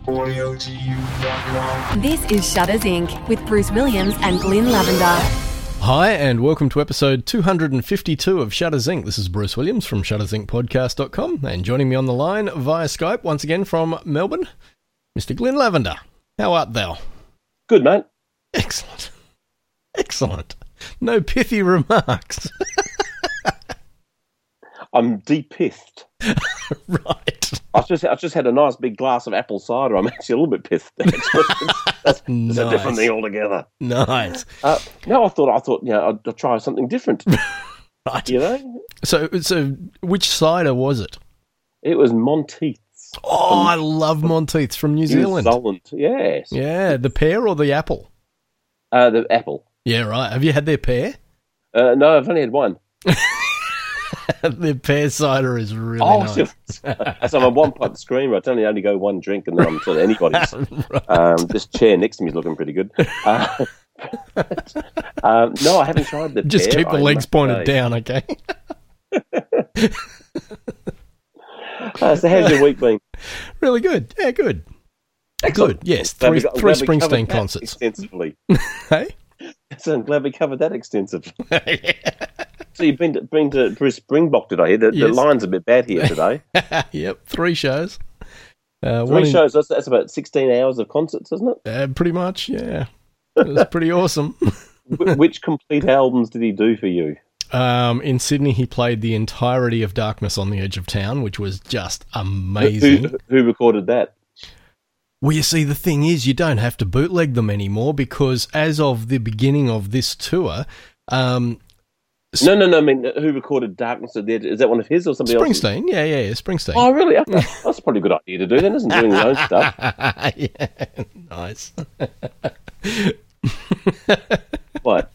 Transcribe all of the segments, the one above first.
This is Shutters Inc. with Bruce Williams and Glyn Lavender. Hi, and welcome to episode 252 of Shutters Inc. This is Bruce Williams from shuttersincpodcast.com, and joining me on the line via Skype once again from Melbourne, Mr. Glyn Lavender. How art thou? Good, mate. Excellent. Excellent. No pithy remarks. I'm de-pithed. Right. I just had a nice big glass of apple cider. I'm actually a little bit pithed. That's Nice. a different thing altogether. Nice. No, I thought, I'll try something different. Right. You know, So which cider was it? it was Monteith's. Oh, I love Monteith's from New Zealand. New Zealand, yes. Yeah, the pear or the apple? The apple. Yeah, right. Have you had their pear? No, I've only had one. Their pear cider is really nice. So I'm a one-pot screamer. I only go one drink and then I'm to anybody's. Right. This chair next to me is looking pretty good. No, I haven't tried the Just pear, keep the I legs must pointed say. down, okay? So how's your week been? Really good. Yeah, good. Excellent. Good, yes. Glad Three we covered Springsteen that concerts. extensively. Hey? So I'm glad we covered that extensively. So you've been to Bruce Springbok today. The Yes. line's a bit bad here today. Yep, 3 shows. Three shows. That's about 16 hours of concerts, isn't it? Pretty much, yeah. It was pretty awesome. Which complete albums did he do for you? In Sydney, he played the entirety of Darkness on the Edge of Town, which was just amazing. Who recorded that? Well, you see, the thing is, you don't have to bootleg them anymore because as of the beginning of this tour, No. I mean, who recorded Darkness at the Edge? Is that one of his or somebody else's? Springsteen, yeah, Springsteen. Oh, really? Okay. That's probably a good idea to do then, isn't it? Doing his own stuff. Yeah, nice. What?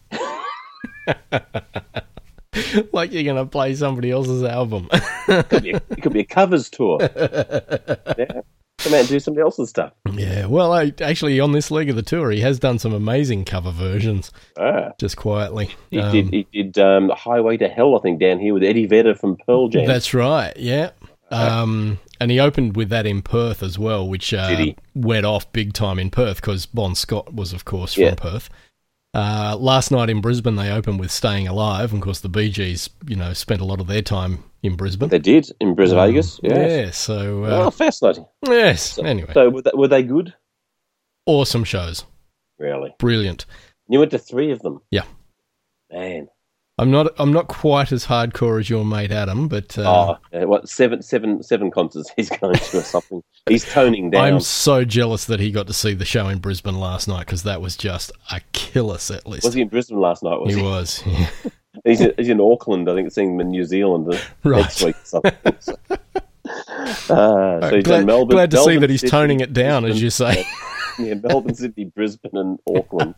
Like you're going to play somebody else's album. It could be a covers tour. Yeah. Come out and do somebody else's stuff. Yeah, well, actually, on this leg of the tour, he has done some amazing cover versions, just quietly. He did Highway to Hell, I think, down here with Eddie Vedder from Pearl Jam. That's right, yeah. And he opened with that in Perth as well, which went off big time in Perth because Bon Scott was, of course, from Perth. Last night in Brisbane, they opened with Staying Alive, and of course, the Bee Gees, spent a lot of their time in Brisbane. They did, in Brisbane, Vegas. Yes. Yeah, so... fascinating. yes, anyway. So were they good? Awesome shows. Really? Brilliant. You went to 3 of them? Yeah. Man. I'm not quite as hardcore as your mate Adam, but... seven concerts he's going to or something. He's toning down. I'm so jealous that he got to see the show in Brisbane last night because that was just a killer set list. Was he in Brisbane last night? He was. Yeah. He's in Auckland, I think, seeing him in New Zealand next week or something. So he's in Melbourne. Glad to see Melbourne, that he's Sydney, toning it down, Brisbane, as you say. Yeah, Melbourne, Sydney, Brisbane, and Auckland.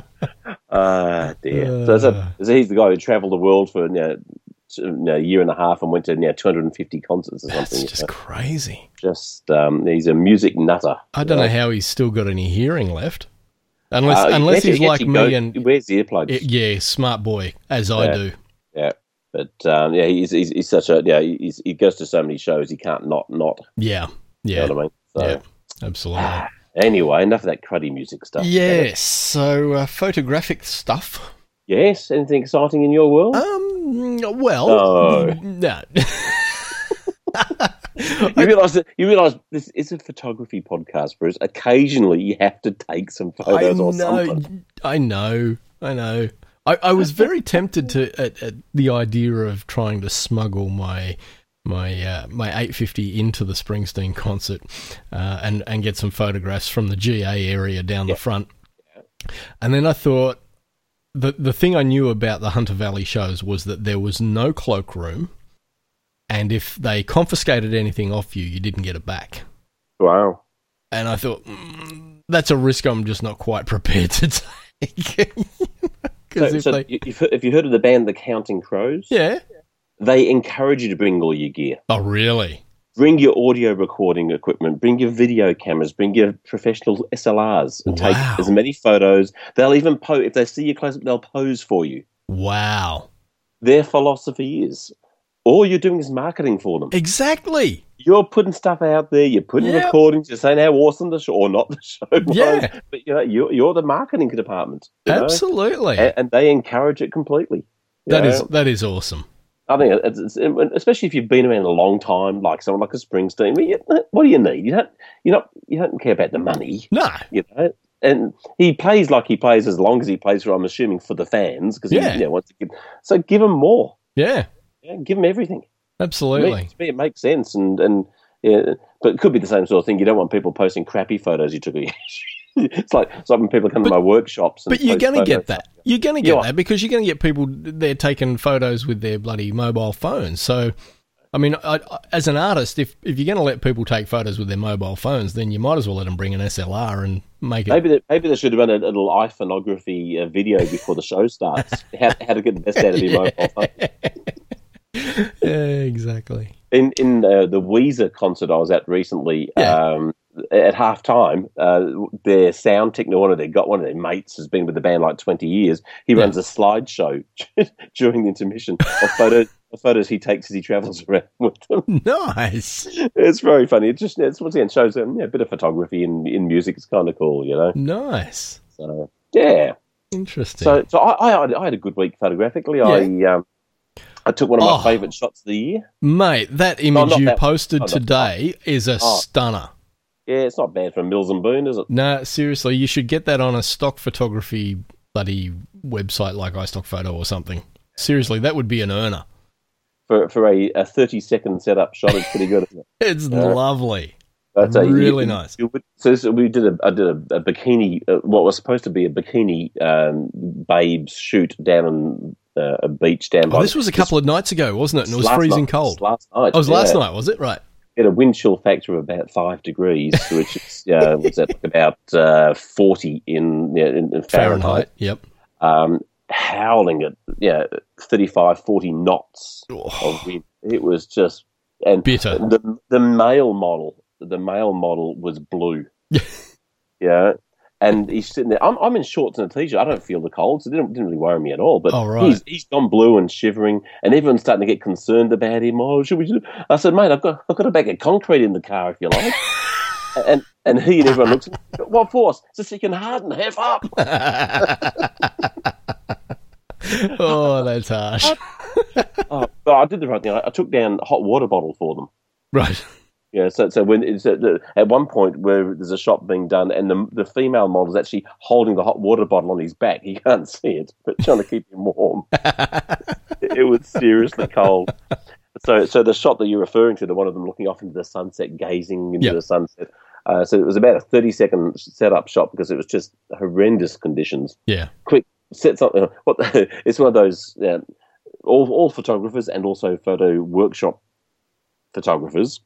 Dear. So he's the guy who travelled the world for a year and a half and went to 250 concerts or something. That's just crazy. Just he's a music nutter. I don't know how he's still got any hearing left. Unless he's like me and he wears the earplugs. Yeah, smart boy, as I do. Yeah, but he's such a he goes to so many shows he can't not. Yeah, You know what I mean? So, yeah, absolutely. Anyway, enough of that cruddy music stuff. Yes, so photographic stuff. Yes, anything exciting in your world? Well, no. You realise this is a photography podcast, Bruce. Occasionally, you have to take some photos or something. I know. I was very tempted to at the idea of trying to smuggle my 850 into the Springsteen concert and get some photographs from the GA area down the front. And then I thought the thing I knew about the Hunter Valley shows was that there was no cloakroom. And if they confiscated anything off you, you didn't get it back. Wow. And I thought, that's a risk I'm just not quite prepared to take. If you heard of the band The Counting Crows? Yeah. They encourage you to bring all your gear. Oh, really? Bring your audio recording equipment, bring your video cameras, bring your professional SLRs, and take as many photos. They'll even if they see you close up, they'll pose for you. Wow. Their philosophy is, all you're doing is marketing for them. Exactly. You're putting stuff out there. You're putting recordings. You're saying how awesome the show or not the show was. Yeah. But you're the marketing department. Absolutely. And they encourage it completely. That is awesome. I think it's especially if you've been around a long time, like someone like a Springsteen. What do you need? You don't care about the money. No. And he plays like he plays as long as he plays for, I'm assuming, for the fans, because he wants to give. So give him more. Yeah. Give him everything. Absolutely. To me, it makes sense, and but it could be the same sort of thing. You don't want people posting crappy photos you took. It's like when people come to my workshops. But you're going to get that. You're going to get that because you're going to get people, they're taking photos with their bloody mobile phones. So, I mean, as an artist, if you're going to let people take photos with their mobile phones, then you might as well let them bring an SLR and make it. Maybe they should have done a little iPhoneography video before the show starts. How to get the best out of your mobile phone. Yeah, exactly. In the Weezer concert I was at recently, at halftime, their sound technician, one of their mates, has been with the band like 20 years. He runs a slideshow during the intermission of photos he takes as he travels around with them. Nice. It's very funny. It once again shows a bit of photography in music. It's kind of cool, Nice. So yeah, interesting. So I had a good week photographically. Yeah. I took one of my favourite shots of the year. Mate, that image you posted today is a stunner. Yeah, it's not bad for Mills and Boon, is it? No, seriously, you should get that on a stock photography bloody website like iStock Photo or something. Seriously, that would be an earner. For a 30-second setup shot, it's pretty good, isn't it? It's lovely. That's really nice. So I did a bikini, what was supposed to be a bikini babes shoot down on a beach down by... this was a couple of nights ago, wasn't it? And it was freezing cold. Last night. It was last night, was it? Right. It had a wind chill factor of about 5 degrees, which is was at about 40 in Fahrenheit. Yep. Howling at 35, 40 knots of wind. It was just bitter. The male model was blue. Yeah. And he's sitting there. I'm in shorts and a t-shirt. I don't feel the cold, so it didn't really worry me at all. But he's gone blue and shivering, and everyone's starting to get concerned about him. Oh, should we do? I said, mate, I've got a bag of concrete in the car if you like. and he and everyone looks at me. What force? So you can harden half up. Oh, that's harsh. But I did the right thing. I took down a hot water bottle for them. Right. Yeah, so when it's at one point where there's a shot being done, and the female model is actually holding the hot water bottle on his back. He can't see it, but trying to keep him warm. It was seriously cold. So the shot that you're referring to, the one of them looking off into the sunset, gazing into the sunset. So it was about a 30-second setup shot because it was just horrendous conditions. Yeah. Quick, set something. It's one of those. All photographers and also photo workshop photographers.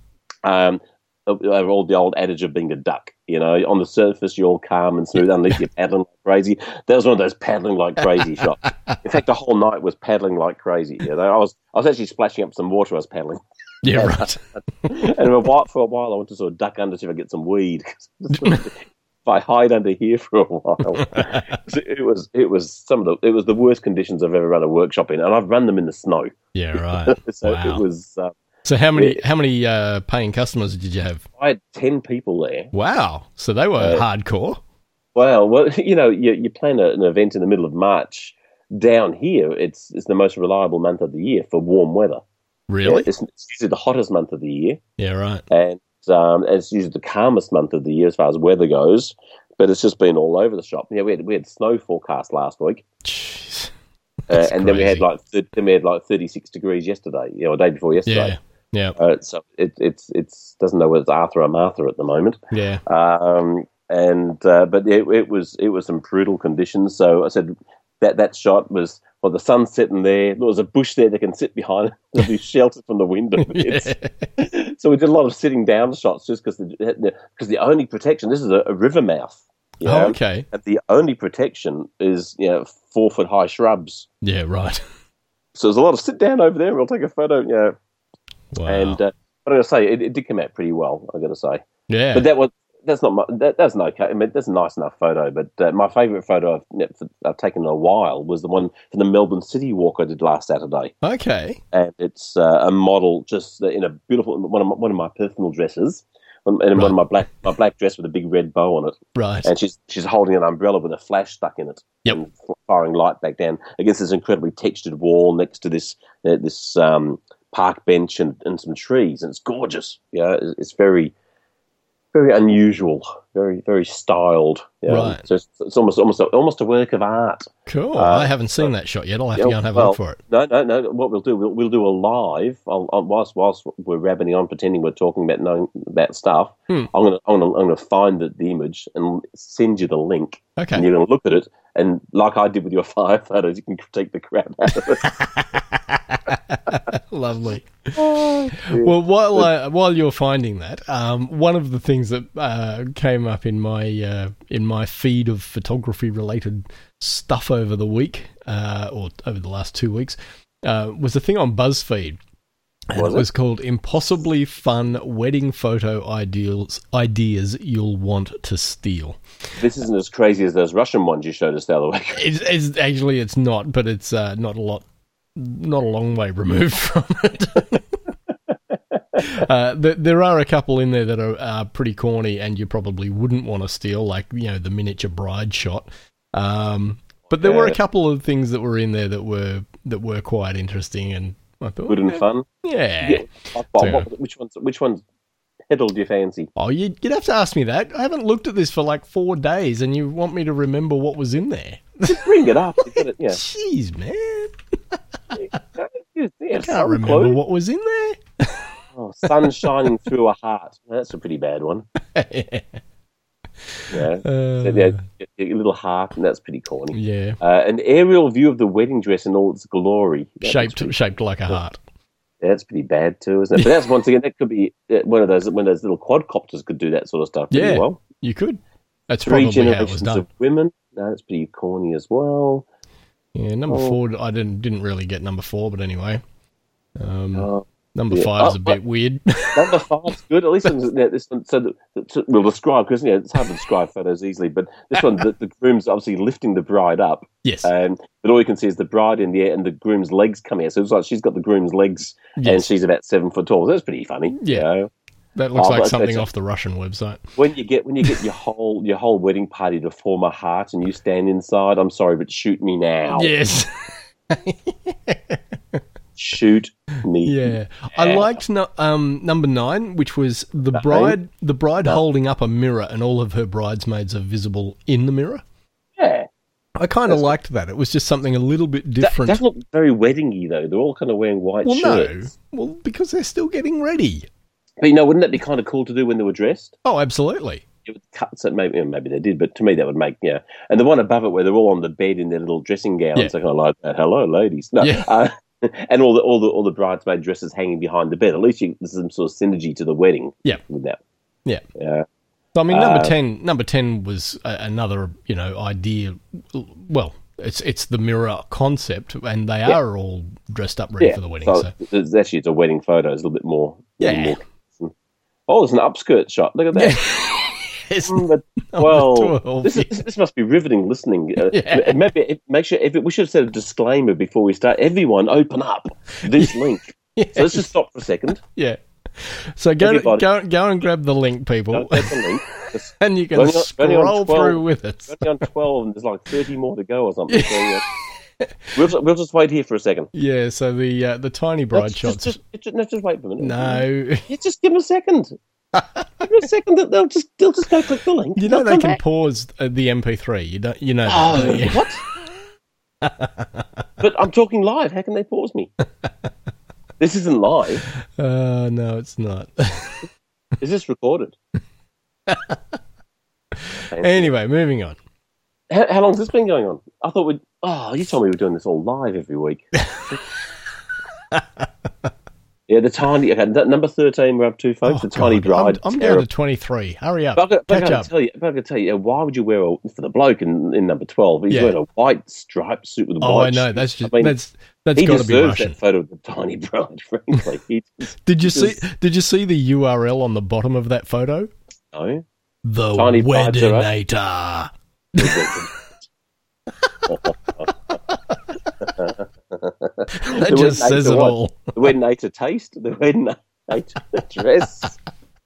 All the old adage of being a duck, on the surface you're all calm and smooth, underneath you're paddling like crazy. That was one of those paddling like crazy shots. In fact, the whole night was paddling like crazy. I was actually splashing up some water. I was paddling. Yeah, right. And for a while, I went to sort of duck under to see if I get some weed. If I hide under here for a while, it was the worst conditions I've ever run a workshop in, and I've run them in the snow. Yeah, right. So wow. It was. So how many paying customers did you have? I had 10 people there. Wow. So they were hardcore. Well, you plan an event in the middle of March. Down here, it's the most reliable month of the year for warm weather. Really? It's usually the hottest month of the year. Yeah, right. And it's usually the calmest month of the year as far as weather goes. But it's just been all over the shop. Yeah, we had snow forecast last week. Jeez. And then we had like 36 degrees yesterday. The day before yesterday. Yeah. Yeah. So it's doesn't know whether it's Arthur or Martha at the moment. Yeah. But it was some brutal conditions. So I said that shot was the sun's sitting there. There was a bush there they can sit behind. They'll be sheltered from the wind. So we did a lot of sitting down shots just because the only protection. This is a river mouth. Okay. And the only protection is 4 foot high shrubs. Yeah. Right. So there's a lot of sit down over there. We'll take a photo. Wow. And but I'm going to say it did come out pretty well. I'm going to say. Yeah. But that's not my, that's an okay. I mean, that's a nice enough photo. But my favourite photo I've taken in a while was the one from the Melbourne City Walk I did last Saturday. Okay. And it's a model just in a beautiful one of my personal dresses. And one of my black dress with a big red bow on it. Right. And she's holding an umbrella with a flash stuck in it. Yep. And firing light back down against this incredibly textured wall next to this park bench and some trees. And it's gorgeous. Yeah, it's very, very unusual, very, very styled. Right. So it's almost a work of art. Cool. I haven't seen that shot yet. I'll have to go and have a look for it. No. What we'll do, we'll do a live. Whilst we're rabbiting on, pretending we're talking about stuff. I'm gonna find the image and send you the link. Okay. And you're gonna look at it, and like I did with your fire photos, you can critique the crap out of it. Lovely. Well, while you're finding that, one of the things that came up in my feed of photography-related stuff over the week, or over the last 2 weeks, was a thing on BuzzFeed. And it was called "Impossibly Fun Wedding Photo Ideas You'll Want to Steal." This isn't as crazy as those Russian ones you showed us the other week. It's not, but it's not a long way removed from it. There are a couple in there that are pretty corny, and you probably wouldn't want to steal, like the miniature bride shot. But there were a couple of things that were in there that were quite interesting, and I thought good and fun. Yeah. Which ones peddled your fancy? Oh, you'd have to ask me that. I haven't looked at this for like 4 days, and you want me to remember what was in there? Just bring it up. Yeah. Jeez, man. I can't remember what was in there. Sun shining through a heart. That's a pretty bad one. Yeah. A little heart, and that's pretty corny. Yeah. An aerial view of the wedding dress in all its glory. Shaped like a heart. That's pretty bad too, isn't it? But that's once again, that could be one of those when those little quadcopters could do that sort of stuff pretty well. You could. That's 3 probably generations how it was done. of women. No, that's pretty corny as well. Yeah, number 4. I didn't really get number 4, but anyway. Number 5 is a bit weird. Number 5's good. At least this one. So we'll describe, because it's hard to describe photos easily. But this one, the groom's obviously lifting the bride up. Yes. But all you can see is the bride in the air and the groom's legs coming out. So it's like she's got the groom's legs, and she's about 7 foot tall. So that's pretty funny. Yeah. That looks like something off the Russian website. When you get your whole wedding party to form a heart and you stand inside, I'm sorry, but shoot me now. Yes. Shoot me. Yeah. I liked number 9, which was the bride holding up a mirror, and all of her bridesmaids are visible in the mirror. Yeah. I kind of liked that. It was just something a little bit different. That doesn't look very wedding-y, though. They're all kind of wearing white shirts. No. Well, because they're still getting ready. But, wouldn't that be kind of cool to do when they were dressed? Oh, absolutely. It would cut, so maybe they did, but to me that would make, And the one above it where they're all on the bed in their little dressing gowns, they're kind of like that. Hello, ladies. No. Yeah. And all the bridesmaid dresses hanging behind the bed. At least there's some sort of synergy to the wedding. Yeah. With that. Yeah. Yeah. So, I mean, number 10 was another, idea. Well, it's the mirror concept, and they are all dressed up ready for the wedding. So it's a wedding photo. It's a little bit more. Yeah. Oh, there's an upskirt shot. Look at that. This must be riveting listening. Maybe we should have said a disclaimer before we start. Everyone, open up this link. So let's just stop for a second. Yeah. So go and grab the link, people. Grab the link. And you can scroll through with it. We're only on 12, and there's like 30 more to go or something. So, we'll just wait here for a second. Yeah. So the tiny bride shots. Just wait for a minute. No. Just give them a second. Give them a second. They'll just go click the link. They can pause the MP3. You know. What? But I'm talking live. How can they pause me? This isn't live. No, it's not. Is this recorded? Anyway, moving on. How long has this been going on? I thought you told me we were doing this all live every week. Yeah, the tiny... Okay, number 13 we're up to, folks. The tiny bride. I'm down to 23. Hurry up. Catch up. I got to tell you, why would you wear for the bloke in number 12? He's wearing a white striped suit with a white... Oh, I know. That's just... That's got to be Russian. That photo of the tiny bride, frankly. Did you see the URL on the bottom of that photo? No. The Tiny brides are up. Weddinator. That just says it all. The Weddinator taste, the Weddinator dress.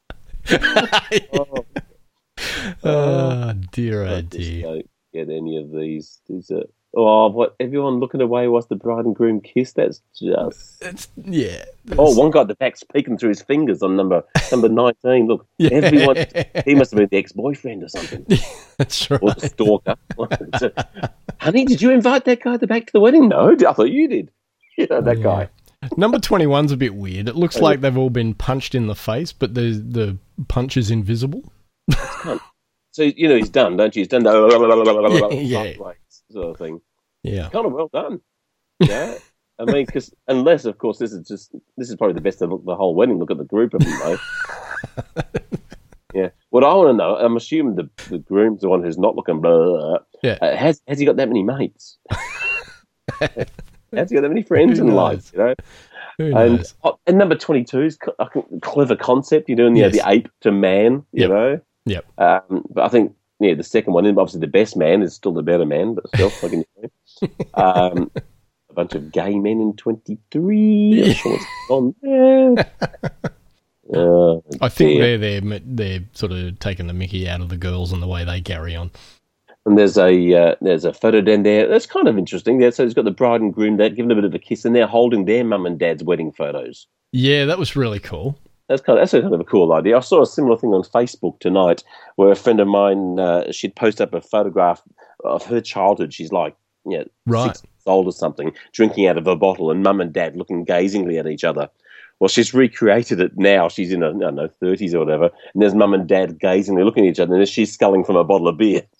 Oh, dear, oh I just dear. don't get any of these. These are what everyone looking away whilst the bride and groom kiss. That's just Yeah. one guy at the back's peeking through his fingers on number 19. Look, Yeah. everyone. He must have been the ex-boyfriend or something, That's or right. the stalker. So, honey, did you invite that guy at the back to the wedding? No, I thought you did. That guy. Number 21's a bit weird. It looks like they've all been punched in the face, but the punch is invisible. So he's done, don't you? He's done the Yeah. sort of thing. Yeah. Kind of well done. Yeah. I mean, because unless, of course, this is probably the best of the whole wedding. Look at the group of them, though. Yeah. What I want to know, I'm assuming the groom's the one who's not looking blah. Yeah. Has he got that many mates? Has he got that many friends Who in knows? life? Who And knows? and number 22 is a clever concept. You're doing Yes. the ape to man. Yep. You know. Yep. But I think the second one, and obviously the best man is still the better man, but still, what can you say? A bunch of gay men in 23. I'm sure it's on there. I think dear. they're sort of taking the mickey out of the girls and the way they carry on. And there's a photo down there. That's kind of interesting. There, so he's got the bride and groom there, giving a bit of a kiss, and they're holding their mum and dad's wedding photos. Yeah, that was really cool. That's kind of a cool idea. I saw a similar thing on Facebook tonight where a friend of mine, she'd post up a photograph of her childhood. She's like, Right. 6 years old or something, drinking out of a bottle, and mum and dad looking gazingly at each other. Well, she's recreated it now. She's in her, 30s or whatever, and there's mum and dad gazingly looking at each other, and she's sculling from a bottle of beer.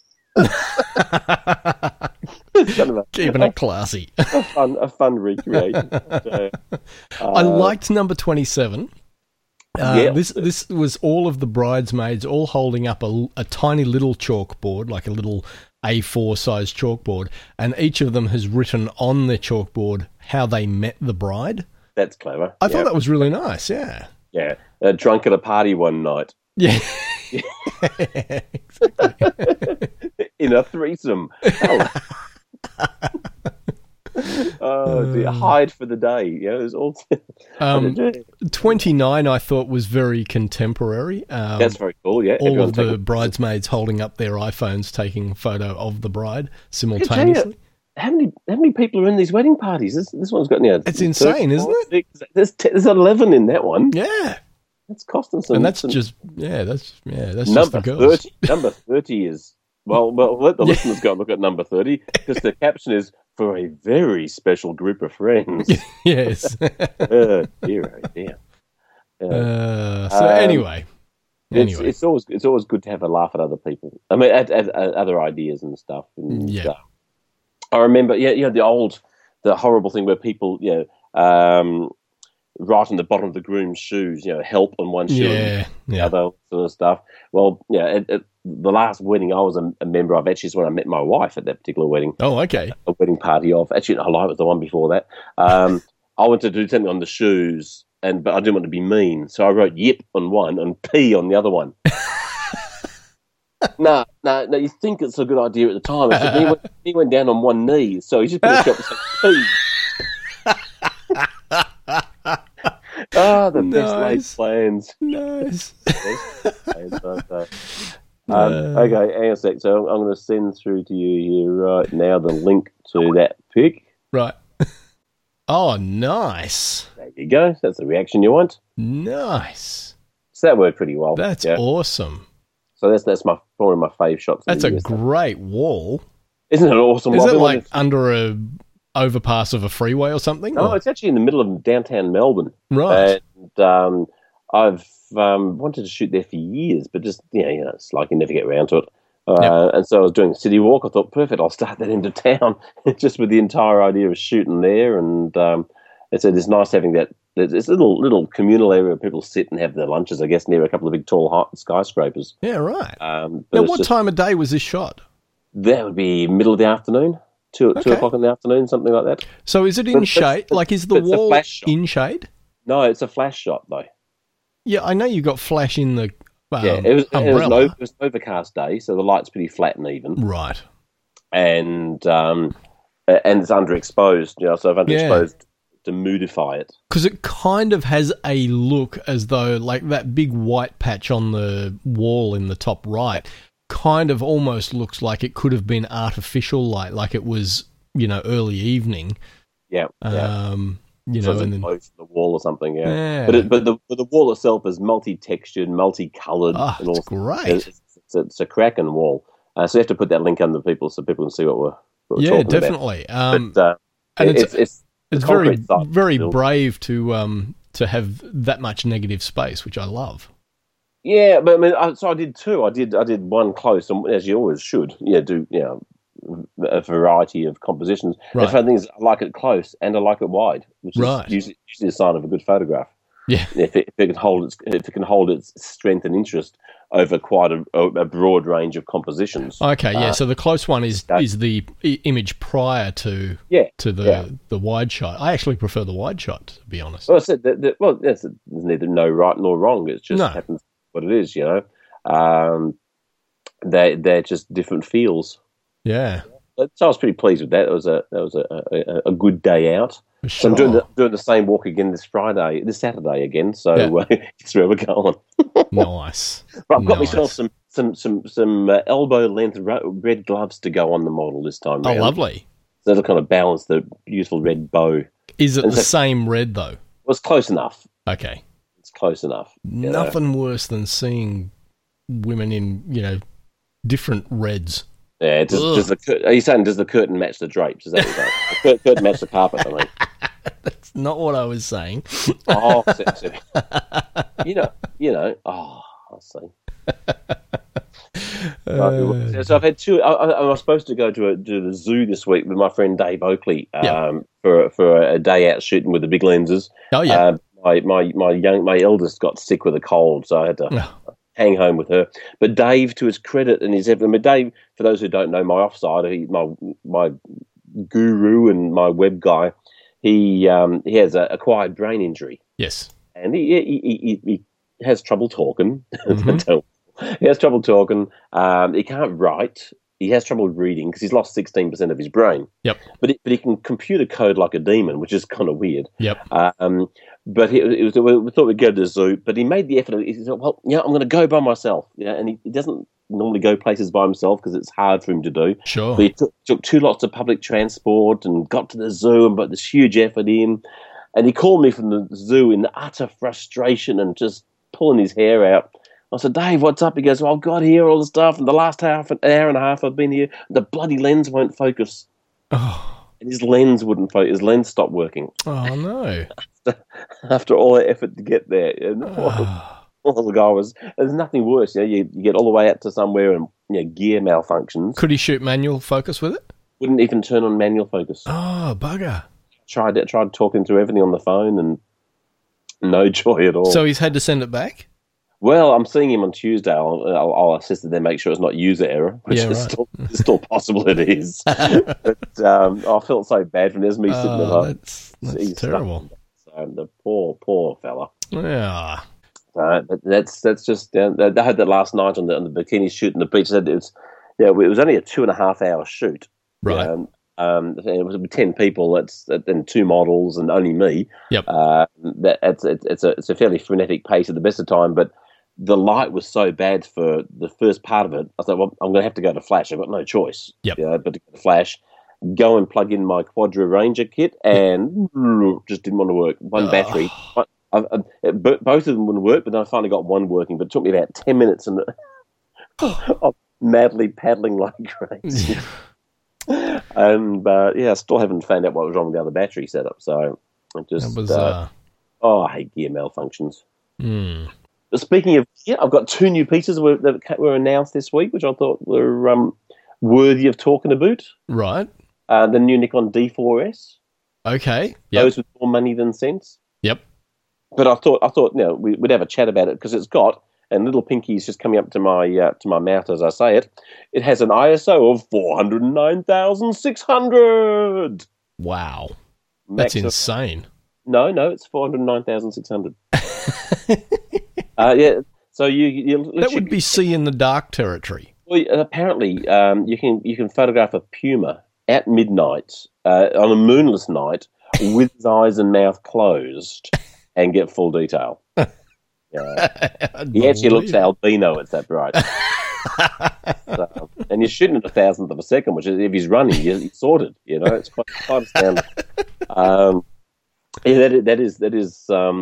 It's kind of Keeping it classy. a fun recreation. So, I liked number 27. Yeah. This was all of the bridesmaids all holding up a tiny little chalkboard, like a little A4 size chalkboard, and each of them has written on their chalkboard how they met the bride. That's clever. I thought that was really nice, yeah. Yeah, drunk at a party one night. Yeah. Exactly. In a threesome. Oh, dear. Hide for the day. There's all. 29 I thought was very contemporary. That's very cool. Yeah, all everyone's of the taking- bridesmaids holding up their iPhones, taking a photo of the bride simultaneously. How many people are in these wedding parties? This one's got It's insane, isn't it? There's 11 in that one. Yeah, That's costing some. and that's some, just just the number girls. 30. Number 30 is well. Let the listeners go and look at number 30 because the caption is for a very special group of friends. Yes. Oh dear. Anyway, It's always good to have a laugh at other people. I mean, at other ideas and stuff. And, Yeah. I remember, the horrible thing where people, write on the bottom of the groom's shoes, help on one shoe, and the other sort of stuff. Well, at the last wedding I was a member of, actually is when I met my wife at that particular wedding. Oh, okay. A wedding party of, actually, no, it was the one before that. I wanted to do something on the shoes, but I didn't want to be mean, so I wrote "yip" on one and "p" on the other one. No, you think it's a good idea at the time. Except he went down on one knee, so he just put a shot and said "p." The best laid Nice. plans. Nice. Okay, hang on a sec. So I'm going to send through to you here right now the link to that pic. Right. Oh, nice. There you go. That's the reaction you want. Nice. So that worked pretty well. That's yeah. awesome. So that's one of my fave shots. That's a great wall. Isn't it awesome? Is Well, it we like wanted- under a overpass of a freeway or something? No, or- it's actually in the middle of downtown Melbourne. Right. And I've wanted to shoot there for years, but just, it's like you never get around to it. And so I was doing a city walk. I thought, perfect, I'll start that into town, just with the entire idea of shooting there. And it's nice having that. There's a little communal area where people sit and have their lunches, I guess, near a couple of big tall skyscrapers. Yeah, right. But Now, it's what just- time of day was this shot? That would be middle of the afternoon, 2 Okay. o'clock in the afternoon, something like that. So is it in But- shade? Like, is the it's a wall flash shot. in shade? No, it's a flash shot, though. Yeah, I know you got flash in the It was umbrella. it was an overcast day, so the light's pretty flat and even, Right. and it's underexposed. So I've underexposed to moodify it. Because it kind of has a look as though, like, that big white patch on the wall in the top right kind of almost looks like it could have been artificial light, like it was, early evening. Yeah. So and then close to the wall or something. Yeah. But the wall itself is multi-textured, multi-coloured. and it's all. great. It's a cracking wall. So you have to put that link under people so people can see what we're talking definitely. about. And it's very, very build. brave to have that much negative space, which I love. Yeah, but I mean, so I did two. I did one close, and as you always should, do a variety of compositions. Right. The funny thing is, I like it close and I like it wide, which Right. is usually a sign of a good photograph. Yeah. If it can hold its strength and interest over quite a broad range of compositions. Okay, yeah. So the close one is the image prior to the wide shot. I actually prefer the wide shot, to be honest. Well, I said there's neither no right nor wrong. It just happens what it is, They're just different feels. Yeah. So I was pretty pleased with that. That was a good day out. For So sure. I'm doing the same walk again this Saturday again. So it's where we're going. Nice. But I've got Nice. myself some elbow length red gloves to go on the model this time. Oh, round. lovely. So that'll kind of balance the beautiful red bow. Is it And the so- same red, though? Well, it's close enough. Okay. It's close enough. Nothing worse than seeing women in, different reds. Yeah. Are you saying does the curtain match the drapes? Is that what you're saying? The curtain match the carpet, I mean. That's not what I was saying. Oh, Oh, I see. So I've had two. I was supposed to go to the zoo this week with my friend Dave Oakley for a day out shooting with the big lenses. Oh, yeah. My eldest got sick with a cold, so I had to hang home with her. But Dave, to his credit, Dave, for those who don't know, my offside, my guru and my web guy, he has an acquired brain injury. Yes. And he has trouble talking. Mm-hmm. He has trouble talking. He can't write. He has trouble reading because he's lost 16% of his brain. Yep. But he can computer code like a demon, which is kind of weird. Yep. But we thought we'd go to the zoo. But he made the effort. He said, "Well, I'm going to go by myself." And he doesn't normally go places by himself because it's hard for him to do. Sure. But he took two lots of public transport and got to the zoo and put this huge effort in. And he called me from the zoo in utter frustration and just pulling his hair out. I said, "Dave, what's up?" He goes, "Well, I've got here all the stuff, and the last hour and a half I've been here, the bloody lens won't focus." Oh. And his lens wouldn't focus. His lens stopped working Oh, no. after all the effort to get there. And all the guy was, there's nothing worse. You get all the way out to somewhere and gear malfunctions. Could he shoot manual focus with it? Wouldn't even turn on manual focus. Oh, bugger. Tried talking through everything on the phone and no joy at all. So he's had to send it back? Well, I'm seeing him on Tuesday. I'll assist and then make sure it's not user error, which is still possible. It is. But I felt so bad for him. There's me sitting at home. That's terrible. So the poor fella. Yeah. But that's just. They had that last night on the bikini shoot in the beach. It was only a 2.5 hour shoot. Right. It was with 10 people. And 2 models and only me. Yep. It's a fairly frenetic pace at the best of time, but the light was so bad for the first part of it. I thought, well, I'm going to have to go to flash. I've got no choice. Yep. But to go to flash, go and plug in my Quadra Ranger kit, and just didn't want to work. One battery. Both of them wouldn't work, but then I finally got one working. But it took me about 10 minutes and of madly paddling like crazy. And I still haven't found out what was wrong with the other battery setup. So I just I hate gear malfunctions. But speaking of gear, I've got 2 new pieces that were announced this week, which I thought were worthy of talking about. Right. The new Nikon D4S. Okay. Yep. Those with more money than sense. Yep. But I thought we'd have a chat about it because it's got, and little Pinky's just coming up to my mouth as I say it. It has an ISO of 409,600. Wow. That's insane. No, it's 409,600. So you That would be see in the dark territory. Well, apparently, you can photograph a puma at midnight on a moonless night with his eyes and mouth closed and get full detail. He actually looks albino. It's that bright. And you're shooting at 1,000th of a second, which is if he's running, he's sorted. It's quite astounding. That is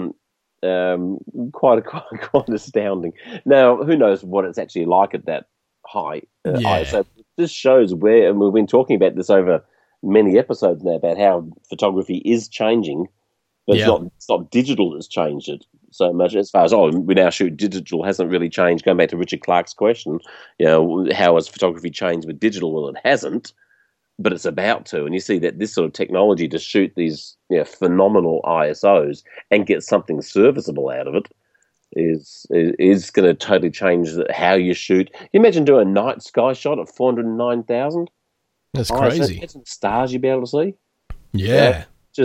quite astounding. Now, who knows what it's actually like at that high? So this shows where, and we've been talking about this over many episodes now about how photography is changing, but it's not digital that's changed it so much. As far as we now shoot digital hasn't really changed. Going back to Richard Clark's question, how has photography changed with digital? Well, it hasn't, but it's about to. And you see that this sort of technology to shoot these phenomenal ISOs and get something serviceable out of it is going to totally change how you shoot. Can you imagine doing a night sky shot at 409,000? That's crazy. Imagine the stars you'd be able to see. Yeah.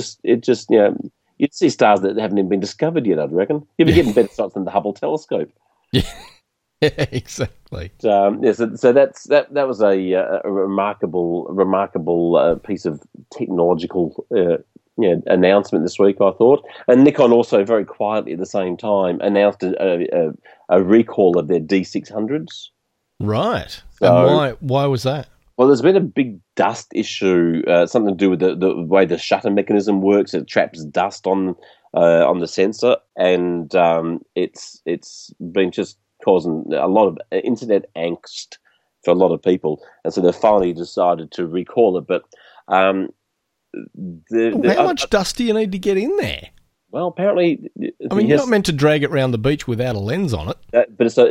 You'd see stars that haven't even been discovered yet, I'd reckon. You'd be getting better shots than the Hubble telescope. Yeah, exactly. So that was a remarkable piece of technological announcement this week, I thought. And Nikon also very quietly at the same time announced a recall of their D600s. Right. So, and why was that? Well, there's been a big dust issue, something to do with the way the shutter mechanism works. It traps dust on the sensor, and it's been just causing a lot of internet angst for a lot of people. And so they finally decided to recall it. But how much dust do you need to get in there? Well, apparently, you're not meant to drag it around the beach without a lens on it. But it's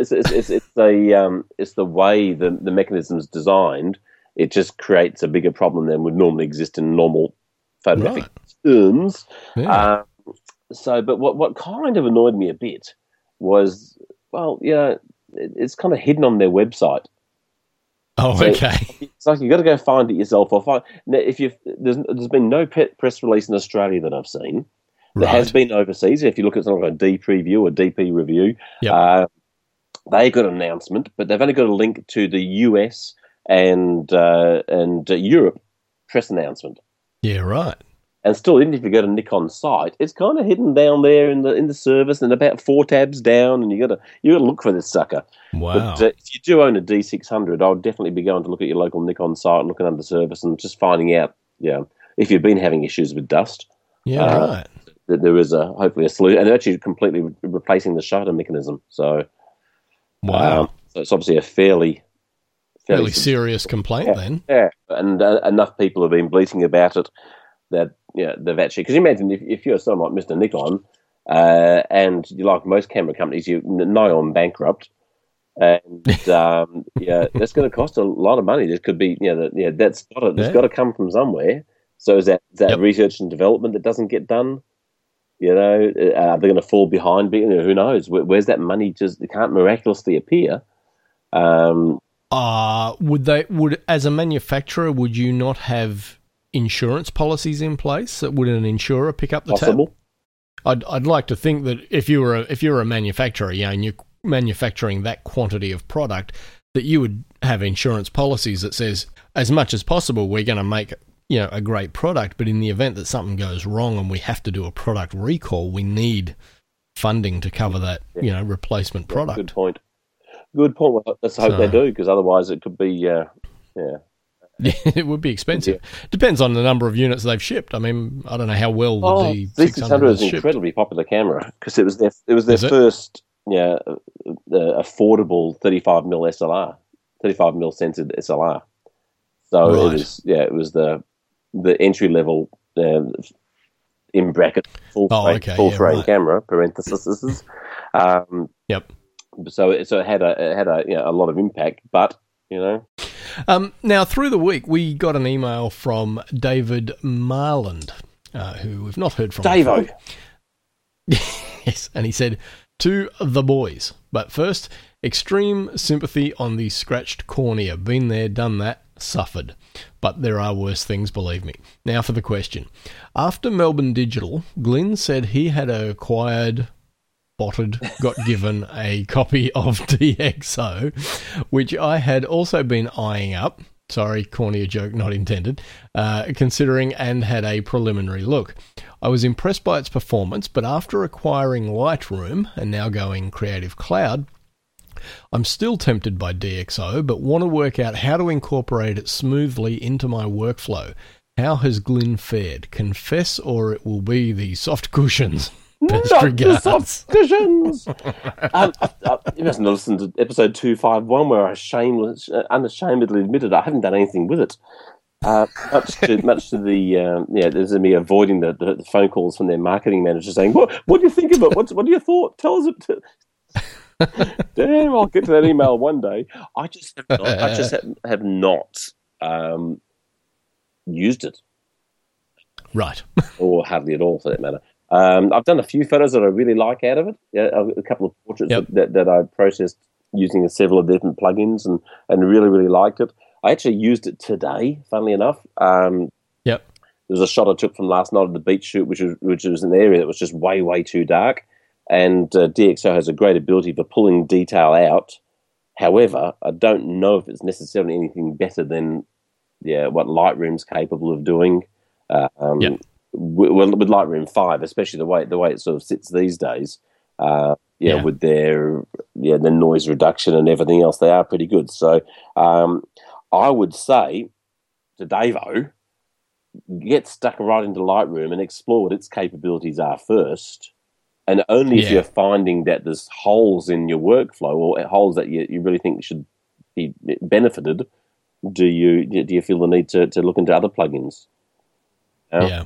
the way the mechanism's designed. It just creates a bigger problem than would normally exist in normal photographic terms. Yeah. But what kind of annoyed me a bit was, it's kind of hidden on their website. Oh, so okay. It's like you've got to go find it yourself, or find. Now, there's been no press release in Australia that I've seen. There has been overseas. If you look at something like a D preview or DP review, they got an announcement, but they've only got a link to the US and Europe press announcement. Yeah, right. And still, even if you go to Nikon's site, it's kind of hidden down there in the service, and about 4 tabs down, and you got to look for this sucker. Wow! But if you do own a D600, I would definitely be going to look at your local Nikon site, and looking under service, and just finding out, if you've been having issues with dust. Yeah, right. That there is hopefully a solution, and they're actually completely replacing the shutter mechanism. So, wow! So it's obviously a fairly serious complaint then. Yeah, and enough people have been bleating about it that they've actually, because imagine if you're someone like Mr. Nikon and you like most camera companies, you're nigh on bankrupt, and that's going to cost a lot of money. This could be that's got to come from somewhere. So is that research and development that doesn't get done? Are they going to fall behind? Who knows? Where's that money? Just it can't miraculously appear. Would as a manufacturer, would you not have insurance policies in place? Would an insurer pick up the tab? I'd like to think that if you're a manufacturer, and you're manufacturing that quantity of product, that you would have insurance policies that says, as much as possible, we're going to make a great product, but in the event that something goes wrong and we have to do a product recall, we need funding to cover that replacement product. Good point. Well, let's hope they do, because otherwise it could be it would be expensive. Depends on the number of units they've shipped. I mean, I don't know how well the D600 is an incredibly popular camera, because it was their first affordable 35mm SLR, 35mm censored SLR. So it was the entry level in bracket full frame camera parentheses. Yep. So it had a lot of impact, but Now through the week we got an email from David Marland, who we've not heard from. Davo. Yes, and he said, "To the boys, but first, extreme sympathy on the scratched cornea. Been there, done that. Suffered. But there are worse things, believe me. Now for the question. After Melbourne Digital, Glyn said he had acquired got given a copy of DxO, which I had also been eyeing up. Sorry, corny joke not intended. Considering and had a preliminary look. I was impressed by its performance, but after acquiring Lightroom and now going Creative Cloud, I'm still tempted by DxO, but want to work out how to incorporate it smoothly into my workflow. How has Glyn fared? Confess, or it will be the soft cushions. Best Not regards. the soft cushions. You mustn't have listened to episode 251 where I unashamedly admitted I haven't done anything with it. Much to the there's me avoiding the phone calls from their marketing manager saying, "What do you think of it? What are your thoughts? Tell us it." Damn, I'll get to that email one day. I just have not used it, Right. or hardly at all for that matter. I've done a few photos that I really like out of it. Yeah, a couple of portraits that I processed using several different plugins and really, really liked it. I actually used it today, funnily enough. Yep. There was a shot I took from last night of the beach shoot, which was an area that was just way, way too dark. And DxO has a great ability for pulling detail out. However, I don't know if it's necessarily anything better than what Lightroom's capable of doing. With Lightroom 5, especially the way it sort of sits these days, with their the noise reduction and everything else, they are pretty good. So I would say to Davo, get stuck right into Lightroom and explore what its capabilities are first. And only if you're finding that there's holes in your workflow or holes that you really think should be benefited, do you feel the need to look into other plugins? I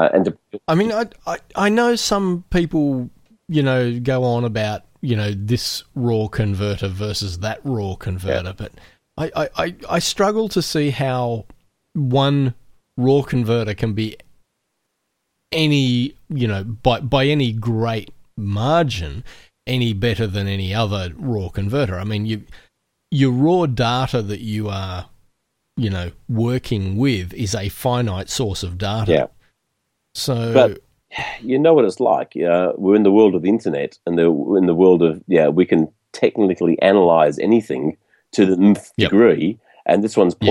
know some people, go on about, this raw converter versus that raw converter, but I struggle to see how one raw converter can be any, by any great margin, any better than any other raw converter. I mean, your raw data that you are, working with is a finite source of data. Yeah. So, but you know what it's like. We're in the world of the internet, and in the world of we can technically analyze anything to the nth degree, and this one's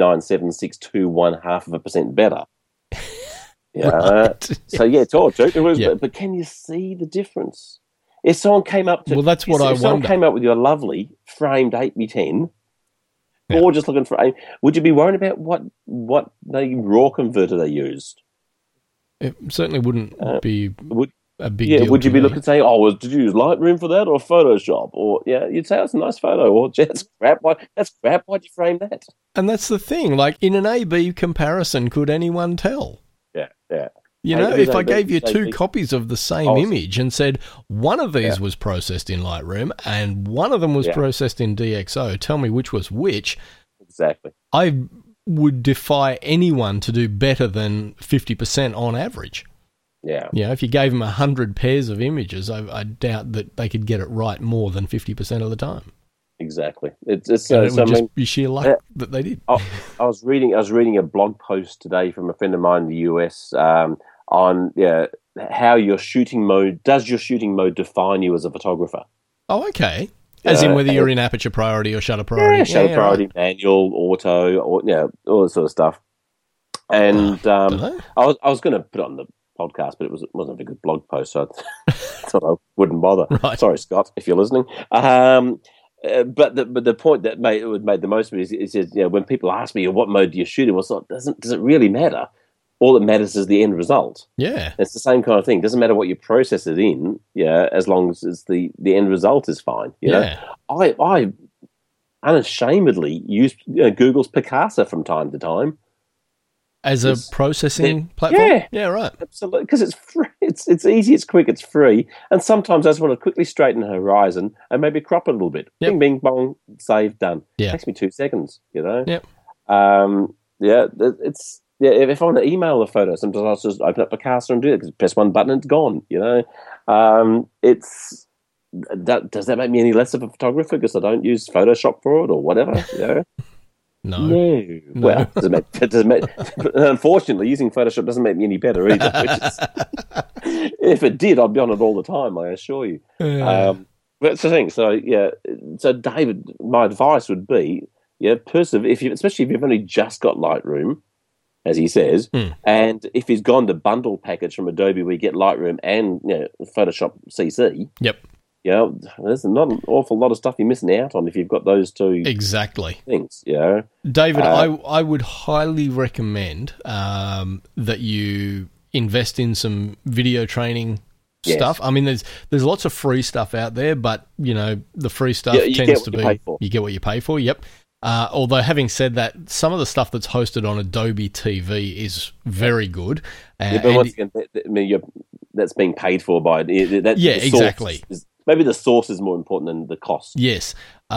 0.39762 better. Right. So it's all true. But can you see the difference? If someone came up to that's what I wonder. Someone came up with your lovely framed 8x10, gorgeous looking frame, would you be worried about what the raw converter they used? It certainly wouldn't be a big deal. Would you be looking and say, did you use Lightroom for that or Photoshop? Or you'd say that's a nice photo. Or that's crap. Why'd you frame that? And that's the thing. Like in an A/B comparison, could anyone tell? Yeah. If I gave you two copies of the same image and said one of these was processed in Lightroom and one of them was processed in DxO, tell me which was which. Exactly. I would defy anyone to do better than 50% on average. Yeah. If you gave them 100 pairs of images, I doubt that they could get it right more than 50% of the time. Exactly. It would be sheer luck that they did. I was reading a blog post today from a friend of mine in the US on how your shooting mode define you as a photographer. Oh, okay. As in whether you're in aperture priority or shutter priority. Shutter priority, manual, auto, or all that sort of stuff. And I was going to put it on the podcast, but it wasn't a very good blog post, so I thought I wouldn't bother. Right. Sorry, Scott, if you're listening. But the point that made the most of it is when people ask me what mode do you shoot in, does it really matter? All that matters is the end result. Yeah, it's the same kind of thing. It doesn't matter what you process it in, as long as the end result is fine. You know, I unashamedly use Google's Picasa from time to time as a processing platform. Yeah, right. Absolutely, because it's free. It's easy. It's quick. It's free. And sometimes I just want to quickly straighten the horizon and maybe crop it a little bit. Yep. Bing, bing, bong, save, done. Yeah, takes me 2 seconds. Yep. It's. Yeah, if I want to email a photo, sometimes I'll just open up Picasa and do it. Press one button and it's gone. Does that make me any less of a photographer because I don't use Photoshop for it or whatever? No, No. Well, it doesn't make, unfortunately, using Photoshop doesn't make me any better either. If it did, I'd be on it all the time, I assure you. But that's the thing. So, yeah. So, David, my advice would be, especially if you've only just got Lightroom, as he says, and if he's gone to bundle package from Adobe where you get Lightroom and Photoshop CC. Yep. There's not an awful lot of stuff you're missing out on if you've got those two things. David, I would highly recommend that you invest in some video training stuff. I mean, there's lots of free stuff out there, but the free stuff tends to be you get what you pay for. Yep. Although having said that, some of the stuff that's hosted on Adobe TV is very good. But once again, that's being paid for by exactly. Maybe the source is more important than the cost. Yes.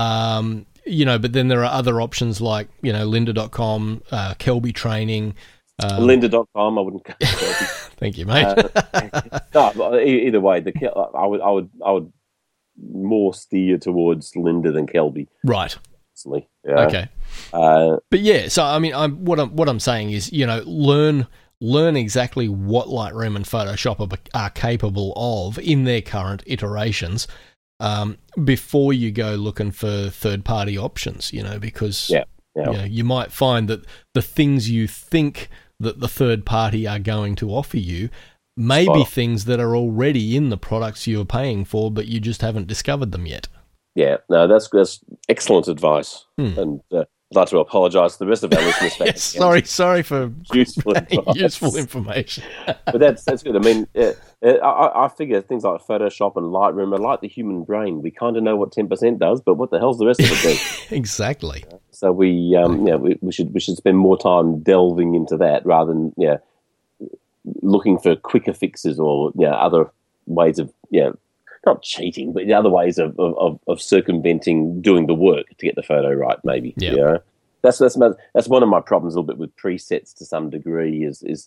But then there are other options like, lynda.com, Kelby Training. Lynda.com, I wouldn't. Thank you, mate. No, either way, I would more steer towards Lynda than Kelby. Right. Yeah. Okay. But yeah, so I mean, what I'm saying is, learn exactly what Lightroom and Photoshop are capable of in their current iterations before you go looking for third-party options. Because you might find that the things you think that the third party are going to offer you may be things that are already in the products you're paying for, but you just haven't discovered them yet. Yeah, no, that's excellent advice, and I'd like to apologise to the rest of our listeners. Yes, sorry for useful information. But that's good. I mean, I figure things like Photoshop and Lightroom are like the human brain. We kind of know what 10% does, but what the hell's the rest of it do? Exactly. So we should spend more time delving into that rather than looking for quicker fixes or other ways of not cheating, but the other ways of circumventing doing the work to get the photo right. Maybe. Yeah. That's one of my problems a little bit with presets to some degree.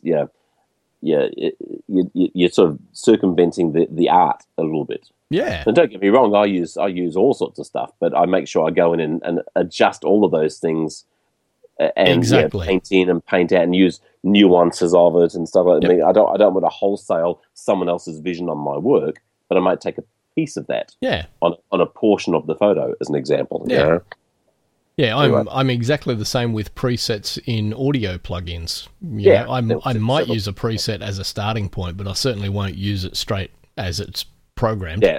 You're sort of circumventing the art a little bit. Yeah. And don't get me wrong, I use all sorts of stuff, but I make sure I go in and adjust all of those things and paint in and paint out and use nuances of it and stuff like that. I mean, I don't want to wholesale someone else's vision on my work, but I might take a piece of that on a portion of the photo as an example. Yeah. Yeah, I'm exactly the same with presets in audio plugins. I might use a preset as a starting point, but I certainly won't use it straight as it's programmed. Yeah,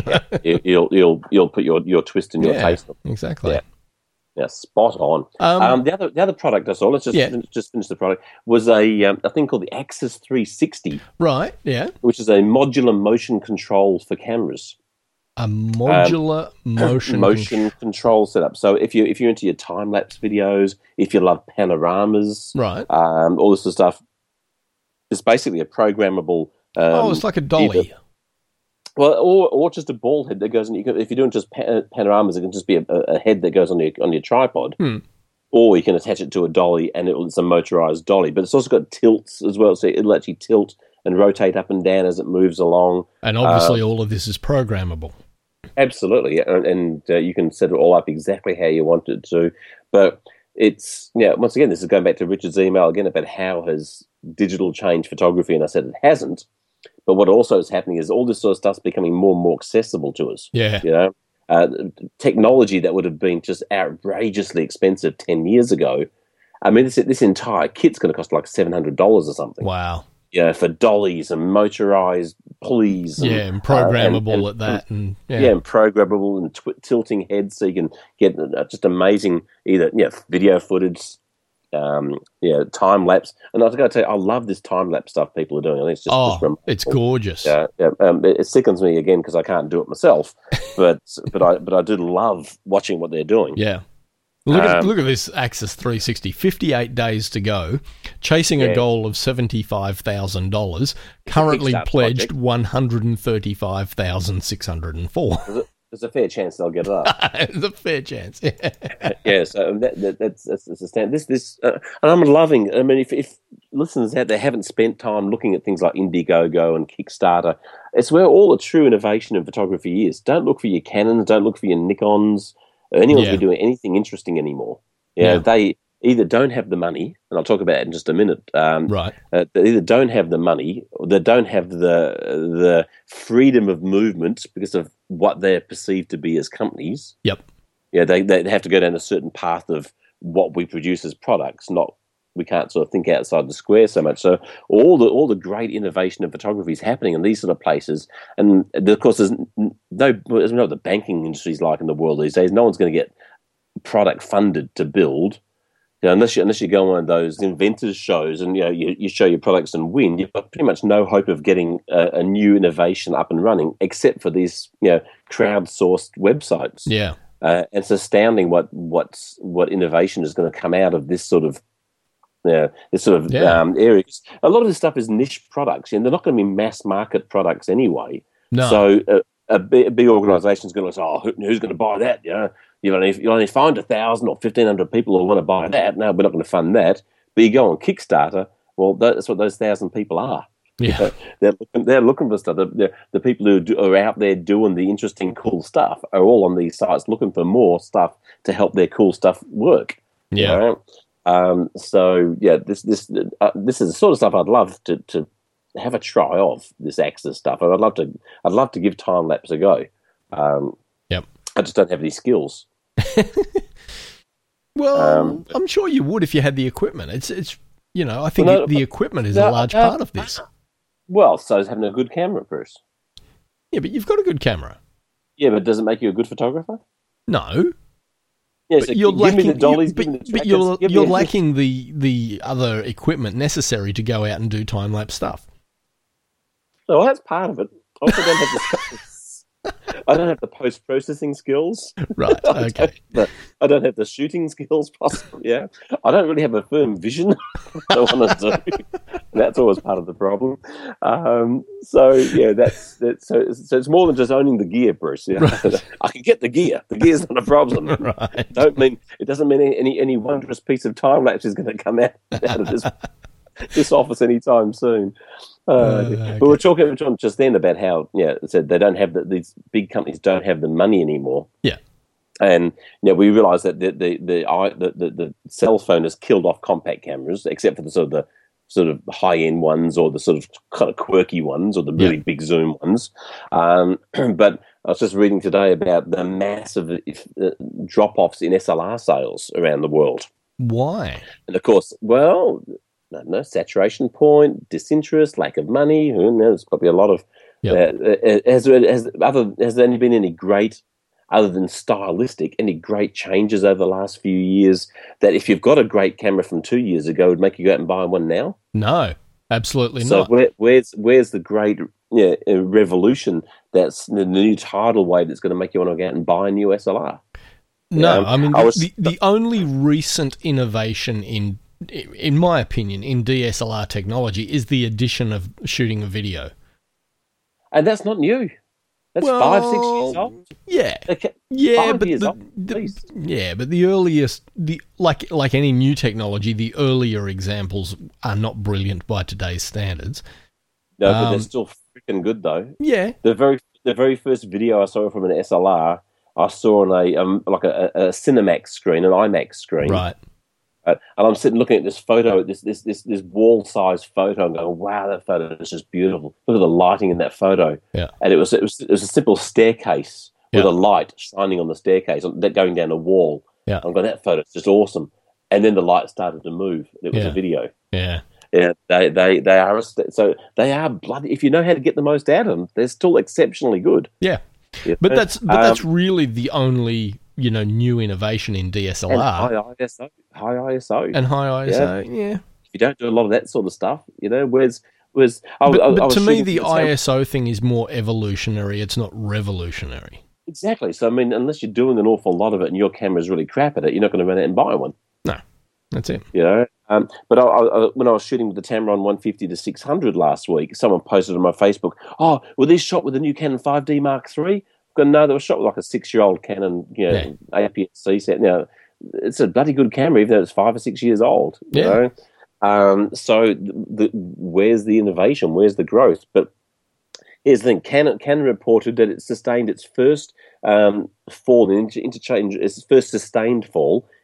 you'll put your twist and your taste on it. Exactly. Yeah, spot on. The other product I saw, let's just finish the product, was a thing called the Axis 360. Right, yeah. Which is a modular motion control for cameras. A modular motion control setup. So if you're into your time-lapse videos, if you love panoramas, right, all this sort of stuff, it's basically a programmable... it's like a dolly. Or just a ball head that goes in. If you're doing just panoramas, it can just be a head that goes on your tripod. Or you can attach it to a dolly, and it's a motorized dolly. But it's also got tilts as well, so it'll actually tilt and rotate up and down as it moves along. And obviously, all of this is programmable. Absolutely, and you can set it all up exactly how you want it to. But it's once again, this is going back to Richard's email again about how has digital changed photography, and I said it hasn't. But what also is happening is all this sort of stuff's becoming more and more accessible to us. Yeah. Technology that would have been just outrageously expensive 10 years ago. I mean, this entire kit's going to cost like $700 or something. Wow. For dollies and motorized pulleys. And programmable at that. And programmable and tilting heads so you can get just amazing either video footage, time lapse. And I was going to tell you, I love this time lapse stuff people are doing. I think it's just it's gorgeous. It sickens me again because I can't do it myself, but I do love watching what they're doing. Yeah. Look at this Axis 360. 58 days to go, chasing a goal of $75,000. Currently pledged $135,604. There's a fair chance they'll get it up. There's a fair chance. So that's the stand. And I'm loving. I mean, if listeners out there haven't spent time looking at things like Indiegogo and Kickstarter, it's where all the true innovation in photography is. Don't look for your Canons. Don't look for your Nikons. Anyone's doing anything interesting anymore. Yeah, Yeah. they either don't have the money, and I'll talk about it in just a minute. Right. They either don't have the money, or they don't have the freedom of movement because of what they're perceived to be as companies. Yep. Yeah, they have to go down a certain path of what we produce as products. Not we can't sort of think outside the square so much. So all the great innovation in photography is happening in these sort of places. And of course, there's no, as we know what the banking industry is like in the world these days. No one's going to get product funded to build. You know, unless you go on one of those inventors shows and you show your products and win, you've got pretty much no hope of getting a new innovation up and running, except for these crowdsourced websites. Yeah. It's astounding what innovation is going to come out of this sort of areas. A lot of this stuff is niche products, and they're not going to be mass market products anyway. No. So a big organisation is going to say, "Oh, who's going to buy that?" You only find 1,000 or 1,500 people who want to buy that. No, we're not going to fund that. But you go on Kickstarter. Well, that's what those 1,000 people are. Yeah. They're looking for stuff. The people who are out there doing the interesting, cool stuff are all on these sites looking for more stuff to help their cool stuff work. Yeah. So yeah, this is the sort of stuff I'd love to have a try of, this Axis stuff. I'd love to give time lapse a go. Yep. I just don't have any skills. Well, I'm sure you would if you had the equipment. It's I think the equipment is a large part of this. Well, so is having a good camera, Bruce. Yeah, but you've got a good camera. Yeah, but does it make you a good photographer? No. Yeah, But so you're give me lacking, the dollies, but give me the but trackers, you're lacking the other equipment necessary to go out and do time lapse stuff. Well, that's part of it. I also don't have I don't have the post-processing skills. Right. Okay. I don't have the shooting skills possibly. Yeah. I don't really have a firm vision I want to do. That's always part of the problem. So yeah, that's so it's more than just owning the gear, Bruce. Yeah. Right. I can get the gear. The gear's not a problem. Right. It doesn't mean any wondrous piece of time lapse is going to come out of this office anytime soon. Okay. But we're talking just then about how it said they don't have these big companies don't have the money anymore. Yeah. And we realise that the cell phone has killed off compact cameras, except for the sort of high end ones or the sort of kind of quirky ones or the really big zoom ones. But I was just reading today about the massive drop offs in SLR sales around the world. Why? And of course, well, I don't know, saturation point, disinterest, lack of money. Who knows? Probably a lot of. Has there any been any great, other than stylistic, any great changes over the last few years that if you've got a great camera from 2 years ago would make you go out and buy one now? No, absolutely so not. So where's the great revolution that's the new tidal wave that's going to make you want to go out and buy a new SLR? No, I mean the only recent innovation in my opinion, in DSLR technology is the addition of shooting a video. And that's not new. That's 5-6 years old. Yeah. Okay. Yeah, 5 but years old, at least. Yeah, but the earliest, like any new technology, the earlier examples are not brilliant by today's standards. No, but they're still freaking good, though. Yeah. The very first video I saw from an SLR, I saw on a Cinemax screen, an IMAX screen. Right. And I'm sitting looking at this photo, this wall-sized photo, and going, "Wow, that photo is just beautiful. Look at the lighting in that photo." Yeah. And it was a simple staircase with a light shining on the staircase, going down a wall. Yeah. I'm going, that photo's just awesome. And then the light started to move. It was a video. Yeah. Yeah. They are bloody. If you know how to get the most out of them, they're still exceptionally good. Yeah. But that's really the only new innovation in DSLR. And high ISO. And high ISO, yeah. If you don't do a lot of that sort of stuff, but to me, the ISO thing is more evolutionary. It's not revolutionary. Exactly. So, I mean, unless you're doing an awful lot of it and your camera's really crap at it, you're not going to run out and buy one. No, that's it. But when I was shooting with the Tamron 150 to 600 last week, someone posted on my Facebook, "Oh, were these shot with the new Canon 5D Mark III?" No, they were shot with like a 6-year-old Canon, APS-C set. Now, it's a bloody good camera, even though it's 5 or 6 years old. You know? So where's the innovation? Where's the growth? But here's the thing: Canon reported that it sustained its first fall in interchange, its first sustained fall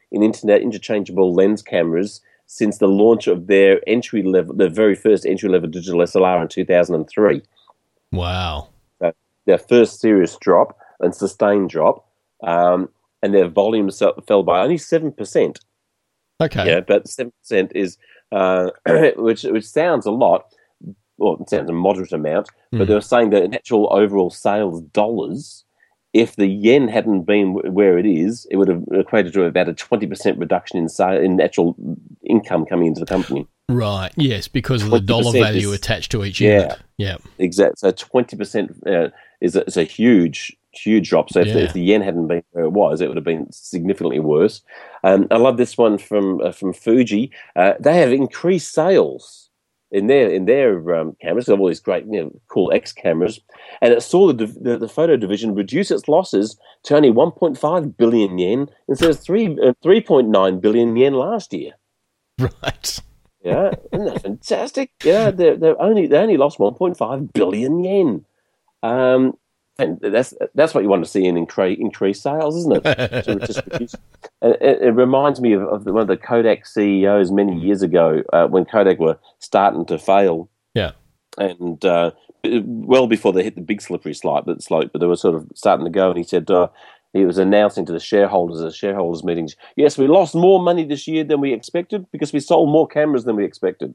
in internet interchangeable lens cameras since the launch of their the very first entry-level digital SLR in 2003. Wow. So their first serious drop and sustained drop, and their volume fell by only 7%. Okay. Yeah, but 7% is, which sounds a lot. Well, it sounds a moderate amount, but they were saying that in actual overall sales dollars, if the yen hadn't been where it is, it would have equated to about a 20% reduction in actual income coming into the company. Right, yes, because of the dollar value attached to each unit. Yeah. Exactly. So 20% is a huge drop. So if the yen hadn't been where it was, it would have been significantly worse. I love this one from Fuji. They have increased sales in their cameras. They have all these great, cool X cameras, and it saw the photo division reduce its losses to only 1.5 billion yen instead of 3.9 billion yen last year. Right. Yeah, isn't that fantastic? Yeah, they only lost 1.5 billion yen. And that's what you want to see in increased sales, isn't it? To just reduce. It reminds me of one of the Kodak CEOs many years ago when Kodak were starting to fail. Yeah, and well before they hit the big slippery slope, but they were sort of starting to go. And he said he was announcing to the shareholders at shareholders meetings, "Yes, we lost more money this year than we expected because we sold more cameras than we expected."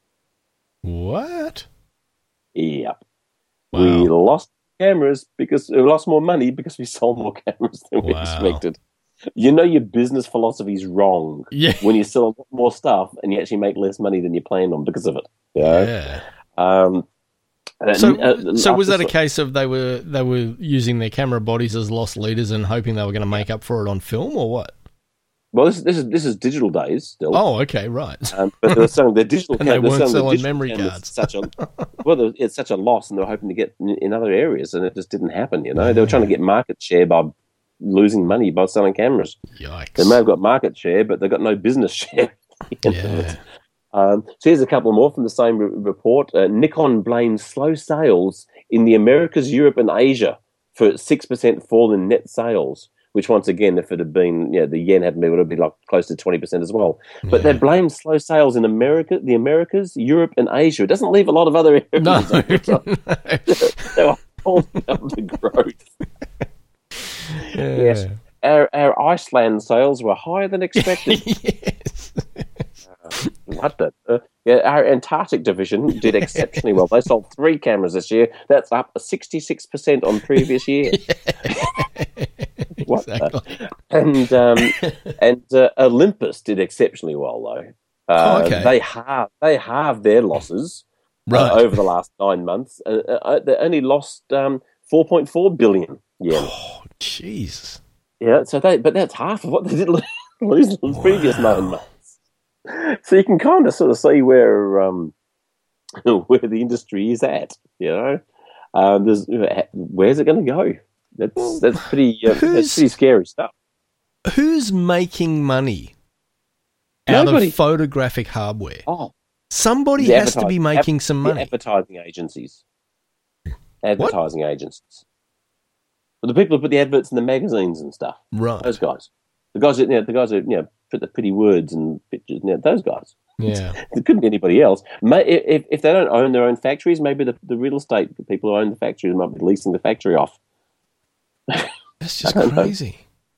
What? Yeah, wow. We lost cameras because we lost more money because we sold more cameras than we expected. Your business philosophy is wrong when you sell a lot more stuff and you actually make less money than you planned on because of it. Yeah. So was that a case of they were using their camera bodies as loss leaders and hoping they were going to make up for it on film, or what? Well, this is digital days still. Oh, okay, right. But they were selling their digital and they weren't selling memory cards. It's such a loss, and they were hoping to get in other areas, and it just didn't happen. They were trying to get market share by losing money by selling cameras. Yikes! They may have got market share, but they got no business share. So here's a couple more from the same report. Nikon blames slow sales in the Americas, Europe, and Asia for 6% fall in net sales. Which, once again, if it had been, the yen hadn't been, it would have been like close to 20% as well. But they blame slow sales in the Americas, Europe, and Asia. It doesn't leave a lot of other areas. No. They were holding up the growth. Yes. Our Iceland sales were higher than expected. Yes. Our Antarctic division did exceptionally well. They sold 3 cameras this year. That's up 66% on previous year. Exactly. And Olympus did exceptionally well though. They halved their losses over the last 9 months. They only lost 4.4 billion yen. Oh, jeez. Yeah, but that's half of what they did lose in the previous 9 months. So you can kind of sort of see where the industry is at. Where's it going to go? That's pretty scary stuff. Who's making money out of photographic hardware? Oh, somebody has to be making some money. Advertising agencies. Agencies. Well, the people who put the adverts in the magazines and stuff. Right. Those guys. The guys that put the pretty words and pictures. Those guys. Yeah. It couldn't be anybody else. If they don't own their own factories, maybe the real estate people who own the factories might be leasing the factory off. That's just crazy.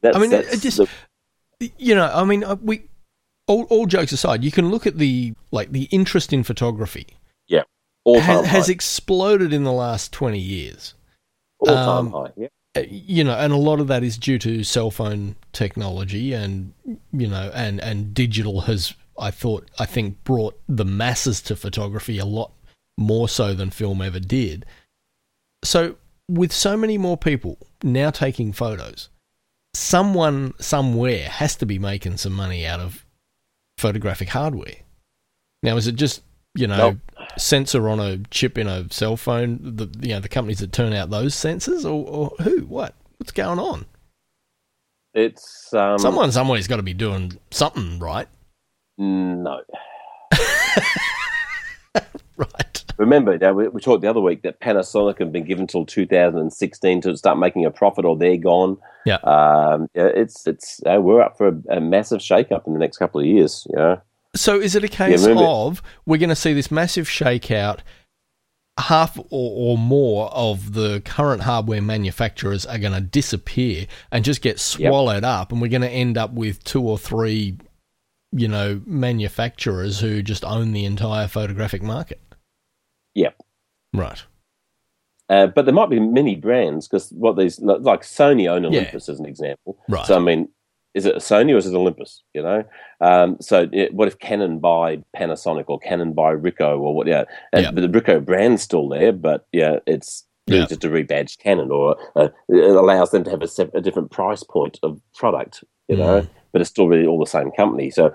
All jokes aside, you can look at the interest in photography. Yeah. Has exploded in the last 20 years. All-time high, yeah. And a lot of that is due to cell phone technology and digital has, I think, brought the masses to photography a lot more so than film ever did. So with so many more people now taking photos, someone somewhere has to be making some money out of photographic hardware. Now, is it just, sensor on a chip in a cell phone, the companies that turn out those sensors, or who? What's going on? It's someone somewhere's got to be doing something right. No. Right. Remember, we talked the other week that Panasonic had been given until 2016 to start making a profit, or they're gone. Yeah. We're up for a massive shake-up in the next couple of years. So is it a case of we're going to see this massive shakeout? Half or more of the current hardware manufacturers are going to disappear and just get swallowed up, and we're going to end up with 2 or 3, manufacturers who just own the entire photographic market. Yep. Right. But there might be many brands, because like Sony own Olympus as an example. Right. So, I mean, is it a Sony or is it Olympus? What if Canon buy Panasonic or Canon buy Ricoh or what? Yeah, and the Ricoh brand's still there, but it's really just a rebadged Canon, or it allows them to have a different price point of product. But it's still really all the same company. So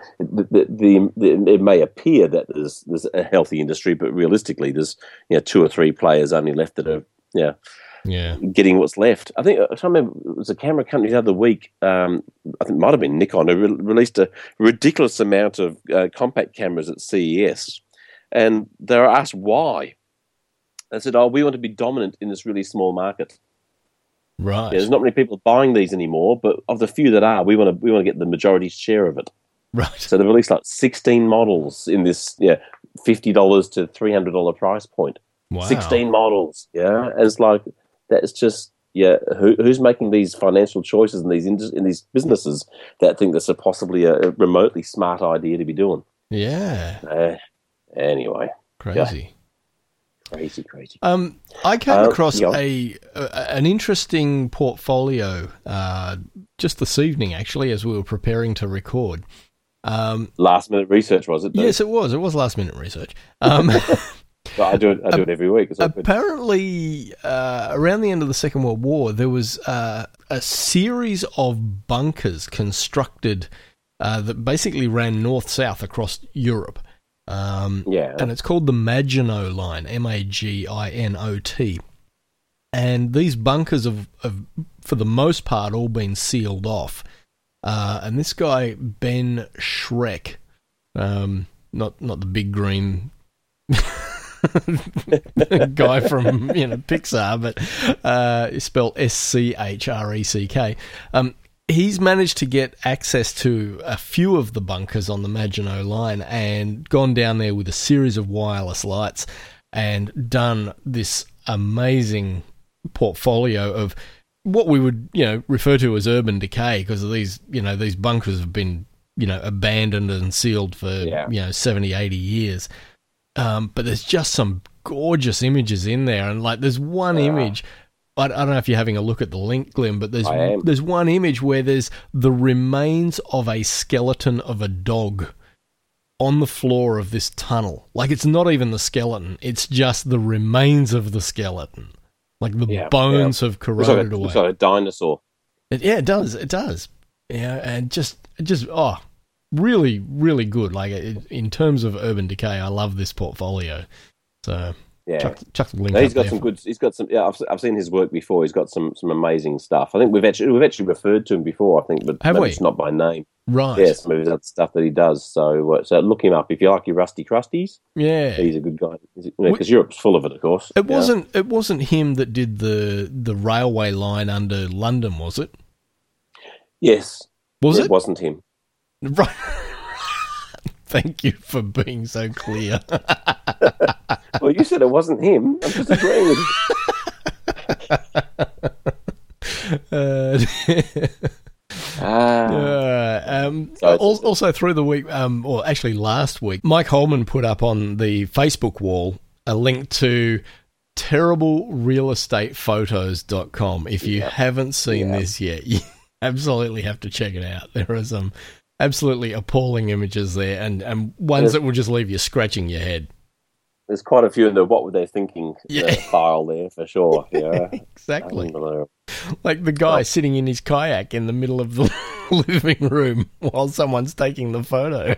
it may appear that there's a healthy industry, but realistically, there's 2 or 3 players only left that are getting what's left. I think I remember it was a camera company the other week. I think it might have been Nikon, who released a ridiculous amount of compact cameras at CES, and they were asked why. They said, "Oh, we want to be dominant in this really small market." Right. There's not many people buying these anymore, but of the few that are, we want to get the majority share of it. Right. So they released like 16 models in this $50 to $300 price point. Wow. 16 models. And it's like, that's just who's making these financial choices in these businesses that think this is possibly a remotely smart idea to be doing? Yeah. Anyway, crazy. Crazy. I came across an interesting portfolio just this evening, actually, as we were preparing to record. Last minute research, was it? Yes, it was. It was last minute research. I do it every week. Apparently, around the end of the Second World War, there was a series of bunkers constructed that basically ran north-south across Europe. And it's called the Maginot Line, Maginot. And these bunkers have, for the most part, all been sealed off. And this guy, Ben Schreck, not the big green guy from Pixar, but spelled Schreck. He's managed to get access to a few of the bunkers on the Maginot Line and gone down there with a series of wireless lights and done this amazing portfolio of what we would refer to as urban decay, because of these bunkers have been abandoned and sealed for 70, 80 years. But there's just some gorgeous images in there, and like there's one image. I don't know if you're having a look at the link, Glenn, but there's one image where there's the remains of a skeleton of a dog on the floor of this tunnel. Like, it's not even the skeleton; it's just the remains of the skeleton. Like the bones have corroded away. Looks like a dinosaur. It does. It does. And just really, really good. Like, in terms of urban decay, I love this portfolio. So. Chuck the link. He's got some good. He's got some. Yeah, I've seen his work before. He's got some amazing stuff. I think we've actually referred to him before. I think, but it's not by name. Right. Yeah, some of his other stuff that he does. So look him up if you like your Rusty Crusties. Yeah, he's a good guy. Because Europe's full of it, of course. It wasn't him that did the railway line under London, was it? Yes. Was it? It wasn't him. Right. Thank you for being so clear. Well, you said it wasn't him. I'm just agreeing with you. Also through the week, or actually last week, Mike Holman put up on the Facebook wall a link to terriblerealestatephotos.com. If you haven't seen this yet, you absolutely have to check it out. There are some absolutely appalling images there, and ones that will just leave you scratching your head. There's quite a few in the "what were they thinking" file there for sure. Exactly. Like the guy sitting in his kayak in the middle of the living room while someone's taking the photo.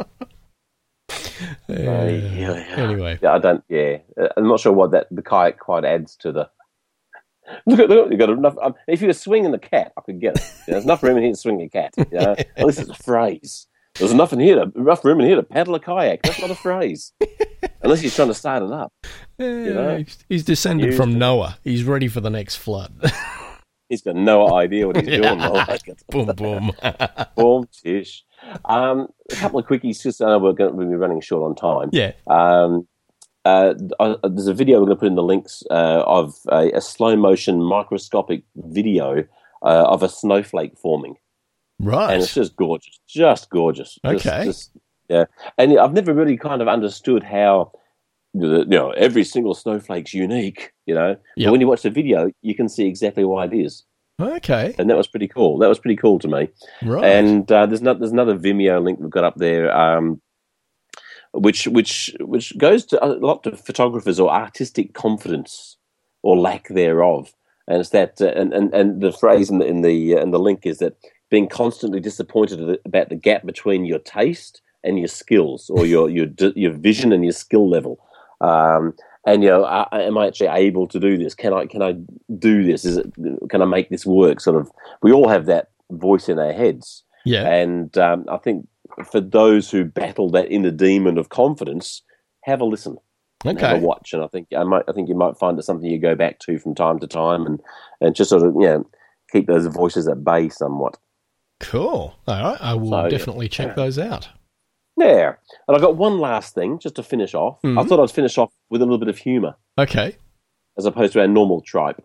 Anyway, I don't. I'm not sure what the kayak quite adds to the. Look, you got enough. If you were swinging the cat, I could get it. There's enough room in here to swing a cat. At least it's a phrase. There's enough room in here to paddle a kayak. That's not a phrase. Unless he's trying to start it up. You know? He's descended from Noah. He's ready for the next flood. He's got no idea what he's doing. Boom, boom. Boom, tish. A couple of quickies, just we'll be running short on time. Yeah. There's a video we're going to put in the links of a slow-motion microscopic video of a snowflake forming. Right. And it's just gorgeous. Just gorgeous. Okay. Yeah. And I've never really kind of understood how, every single snowflake's unique, But when you watch the video, you can see exactly why it is. Okay. And that was pretty cool. That was pretty cool to me. Right. And there's another Vimeo link we've got up there, which goes to a lot of photographers or artistic confidence or lack thereof. And it's that, and the phrase in the link is that being constantly disappointed about the gap between your taste and your skills, or your vision and your skill level. Am I actually able to do this? Can I do this? Can I make this work? Sort of. We all have that voice in our heads. Yeah. And I think for those who battle that inner demon of confidence, have a listen. Okay. Have a watch, and I think you might find it something you go back to from time to time, and just sort of keep those voices at bay somewhat. Cool. All right, I will definitely check those out. Yeah, and I've got one last thing just to finish off. Mm-hmm. I thought I'd finish off with a little bit of humour. Okay. As opposed to our normal tripe.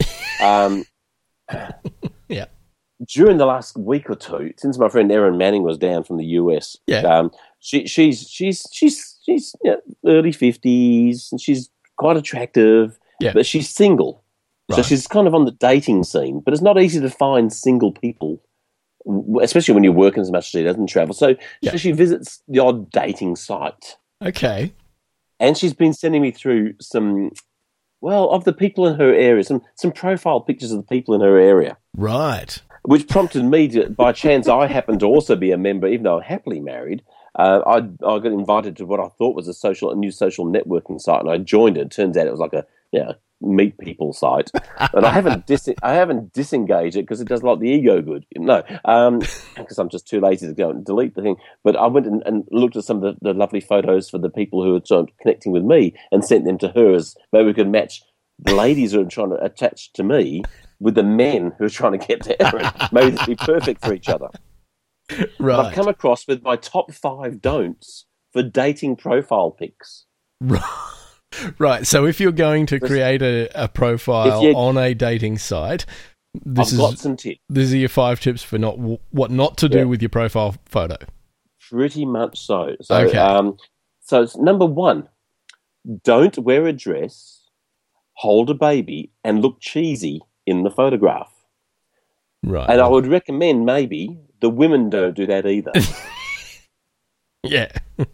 Yeah. During the last week or two, since my friend Erin Manning was down from the US, she's early 50s, and she's quite attractive, but she's single. Right. So she's kind of on the dating scene, but it's not easy to find single people, especially when you're working as much as she doesn't travel. So she visits the odd dating site. Okay. And she's been sending me through some, of the people in her area, some profile pictures of the people in her area. Right. Which prompted me to, by chance, I happen to also be a member, even though I'm happily married. I got invited to what I thought was a new social networking site, and I joined it. Turns out it was like a meet people site, and I haven't disengaged it because it does a lot of the ego good. No, because I'm just too lazy to go and delete the thing. But I went and looked at some of the lovely photos for the people who are connecting with me and sent them to her, as maybe we could match the ladies who are trying to attach to me with the men who are trying to get to Erin. Maybe they'd be perfect for each other. Right. I've come across with my top 5 don'ts for dating profile pics. Right. So if you're going to create a profile on a dating site, I've got some tips. These are your 5 tips for what not to do with your profile photo. Pretty much so. Okay. So it's number 1, don't wear a dress, hold a baby, and look cheesy in the photograph. Right. And I would recommend maybe the women don't do that either. Yeah.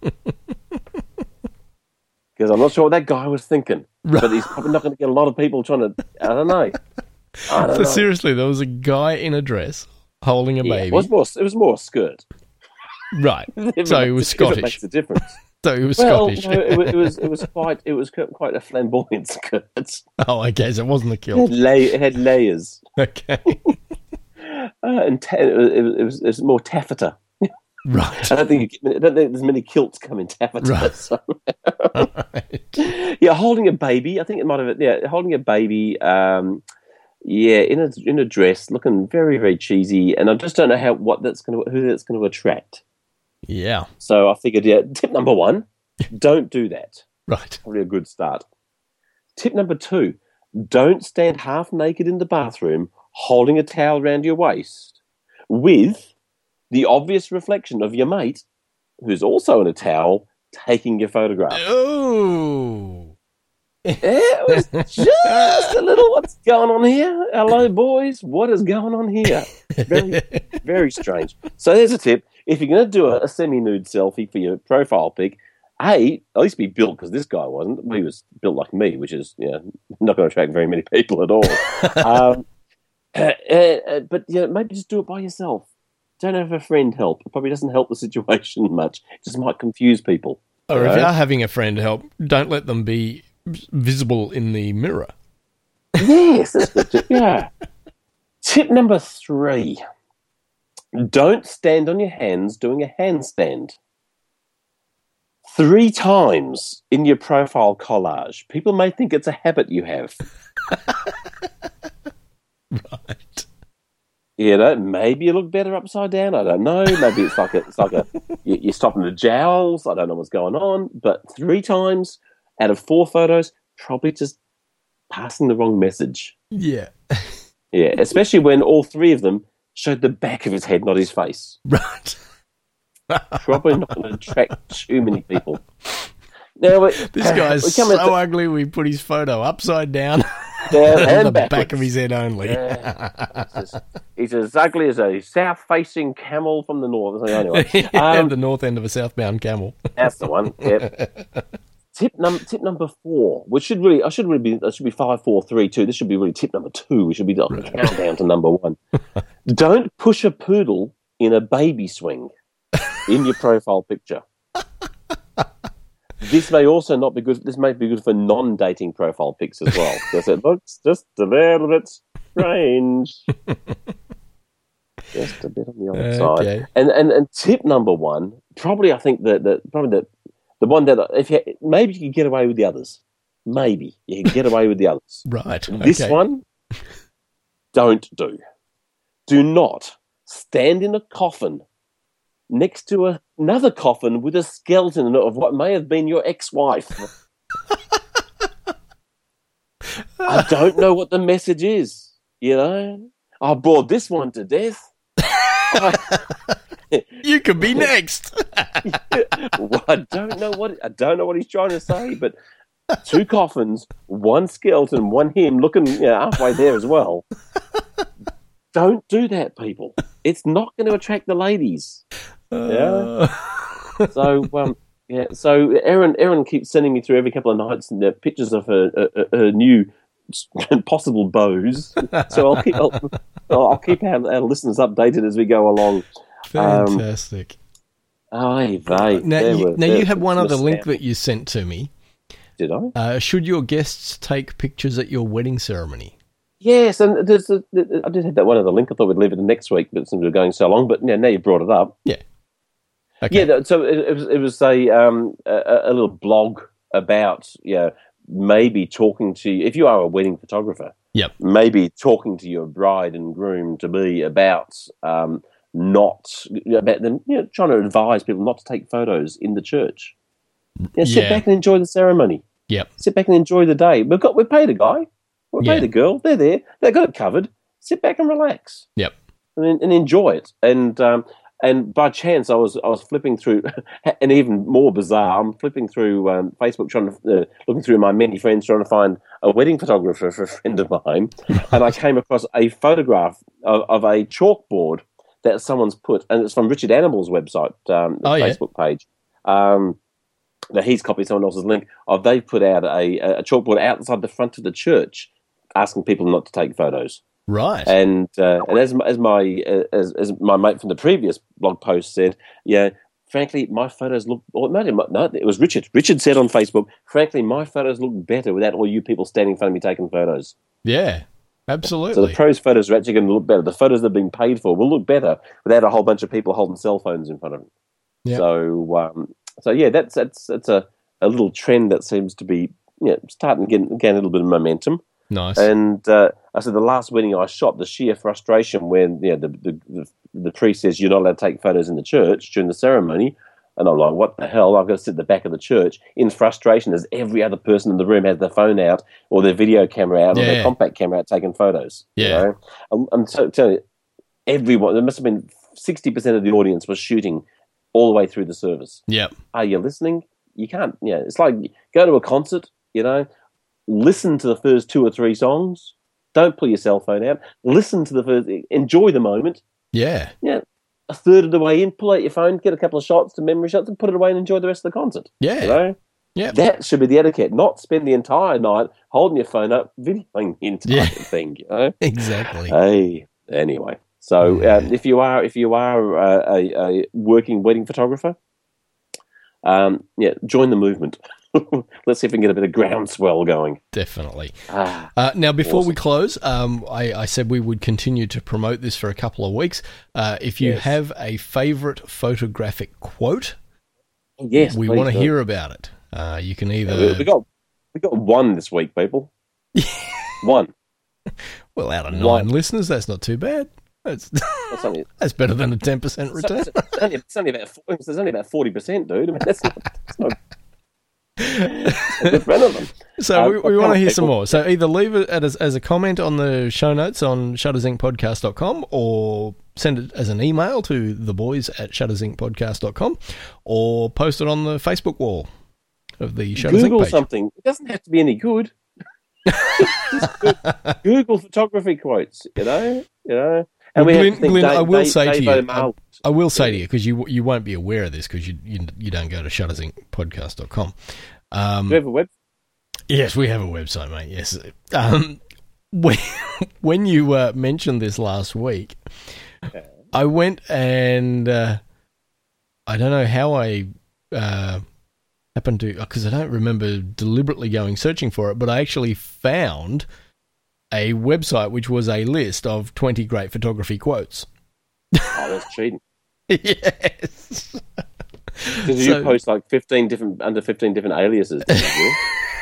Because I'm not sure what that guy was thinking. Right. But he's probably not going to get a lot of people trying to, I don't know. So seriously, there was a guy in a dress holding a baby. It was more a skirt. Right. So he was Scottish. It makes a difference. So he was Scottish. No, it was quite a flamboyant skirt. Oh, I guess it wasn't a kilt. It had layers. Okay. And it was more taffeta. Right. I don't think there's many kilts come in taffeta. Right. So. Right. Yeah, holding a baby. I think it might have. Yeah, holding a baby. In a dress, looking very, very cheesy, and I just don't know who that's going to attract. Yeah. So I figured, tip number 1, don't do that. Right. Probably a good start. Tip number 2, don't stand half naked in the bathroom holding a towel around your waist with the obvious reflection of your mate, who's also in a towel, taking your photograph. Oh. It was just a little, what's going on here? Hello, boys. What is going on here? Very, very strange. So there's a tip. If you're going to do a semi-nude selfie for your profile pic, at least be built, because this guy wasn't. He was built like me, which is not going to attract very many people at all. But maybe just do it by yourself. Don't have a friend help. It probably doesn't help the situation much. It just might confuse people. Or if you're having a friend help, don't let them be visible in the mirror. Yes, that's good. Yeah. Tip number 3. Don't stand on your hands doing a handstand. 3 times in your profile collage. People may think it's a habit you have. Right. You know, maybe you look better upside down. I don't know. Maybe it's like you're stopping the jowls. I don't know what's going on. But 3 times out of 4 photos, probably just passing the wrong message. Yeah. Yeah, especially when all 3 of them showed the back of his head, not his face. Right. Probably not going to attract too many people. Now, This guy's so ugly, we put his photo upside down. And the backwards. back of his head only. He's as ugly as a south-facing camel from the north. Anyway, the north end of a southbound camel. that's the one. Yep. Tip number 4, which should be 5, 4, 3, 2. This should be really tip number 2. We should be on the countdown to number 1. Don't push a poodle in a baby swing in your profile picture. This may also not be good. This may be good for non-dating profile pics as well, because it looks just a little bit strange. Just a bit on the other side. And tip number 1, probably I think the one that maybe you can get away with the others. Maybe you can get away with the others. Right. This one, don't do. Do not stand in a coffin next to another coffin with a skeleton of what may have been your ex-wife. I don't know what the message is, you know? I bored this one to death. You could be next. Well, I don't know what he's trying to say, but 2 coffins, 1 skeleton, 1 him looking halfway there as well. Don't do that, people. It's not going to attract the ladies. Yeah. So So Erin keeps sending me through every couple of nights pictures of her new possible bows. So I'll keep our listeners updated as we go along. Fantastic. Now you have one other link that you sent to me. Did I? Should your guests take pictures at your wedding ceremony? Yes, and I did have that one other link. I thought we'd leave it to next week, but since we're going so long, but now you brought it up. Yeah. Okay. Yeah, so it was a little blog about maybe talking to, if you are a wedding photographer, yep, maybe talking to your bride and groom to be about trying to advise people not to take photos in the church. Sit back and enjoy the ceremony. Yep. Sit back and enjoy the day. We paid a guy. We paid a girl. They're there. They got it covered. Sit back and relax. Yep. And enjoy it. And by chance, I was flipping through, and even more bizarre, I'm flipping through Facebook, looking through my many friends, trying to find a wedding photographer for a friend of mine, and I came across a photograph of a chalkboard that someone's put, and it's from Richard Animal's website, Facebook page. Now he's copied someone else's link. They've put out a chalkboard outside the front of the church, asking people not to take photos. Right. And as my mate from the previous blog post said, frankly, my photos look. Or no, it was Richard. Richard said on Facebook, frankly, my photos look better without all you people standing in front of me taking photos. Yeah, absolutely. So the pros' photos are actually going to look better. The photos they're being paid for will look better without a whole bunch of people holding cell phones in front of them. Yep. So that's a little trend that seems to be starting to gain a little bit of momentum. Nice. And I said the last wedding I shot, the sheer frustration when the priest says you're not allowed to take photos in the church during the ceremony, and I'm like, what the hell? I've got to sit at the back of the church in frustration as every other person in the room has their phone out or their video camera out or their compact camera out taking photos. Yeah. I'm telling you, everyone, there must have been 60% of the audience was shooting all the way through the service. Yep. Are you listening? You can't. It's like go to a concert, listen to the first 2 or 3 songs. Don't pull your cell phone out. Listen to the first. Enjoy the moment. Yeah. A third of the way in, pull out your phone, get a couple of shots, some memory shots, and put it away and enjoy the rest of the concert. Yeah. Yeah. That should be the etiquette. Not spend the entire night holding your phone up, videoing the entire thing. Exactly. Hey. Anyway, so if you are a working wedding photographer, join the movement. Let's see if we can get a bit of groundswell going. Definitely. Now, before we close, I said we would continue to promote this for a couple of weeks. If you have a favourite photographic quote, we want to hear about it. You can either... We got one this week, people. One. Well, out of 9 listeners, that's not too bad. That's better than a 10% return. It's only about 40%, dude. I mean, that's not a good friend of them. So we want to hear some more. So either leave it as a comment on the show notes on shuttersincpodcast.com, or send it as an email to theboys@shuttersincpodcast.com, or post it on the Facebook wall of the Shutters Inc. Google page. something. It doesn't have to be any good. Google photography quotes, you know. And Glenn, I will say to you, because you won't be aware of this because you don't go to shuttersincpodcast.com. Do we have a website? Yes, we have a website, mate. Yes. When you mentioned this last week, I went and I don't know how I happened to, because I don't remember deliberately going searching for it, but I actually found a website which was a list of 20 great photography quotes. Oh, that's cheating. Yes. Did you post like 15 different aliases? Did you?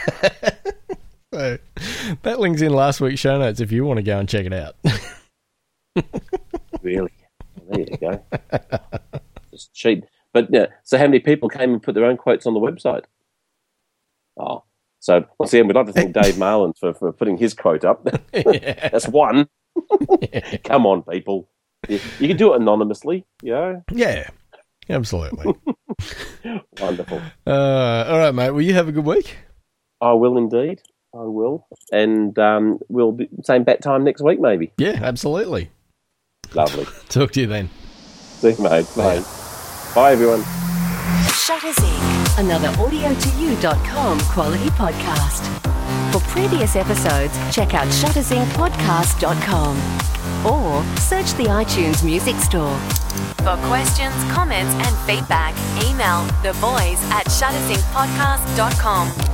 So that link's in last week's show notes if you want to go and check it out. Really? There you go. Just cheap. But so how many people came and put their own quotes on the website? Oh, so once again, we'd like to thank Dave Marlin for putting his quote up. Yeah. That's one. Come on, people. You can do it anonymously, you know? Yeah, absolutely. Wonderful. All right, mate. Well, you have a good week. I will indeed. I will. And we'll be same bat time next week, maybe. Yeah, absolutely. Lovely. Talk to you then. See you, mate. Bye. Bye, everyone. Shutters Inc., another audio2u.com quality podcast. For previous episodes, check out shuttersincpodcast.com or search the iTunes Music Store. For questions, comments and feedback, email theboys@shuttersincpodcast.com.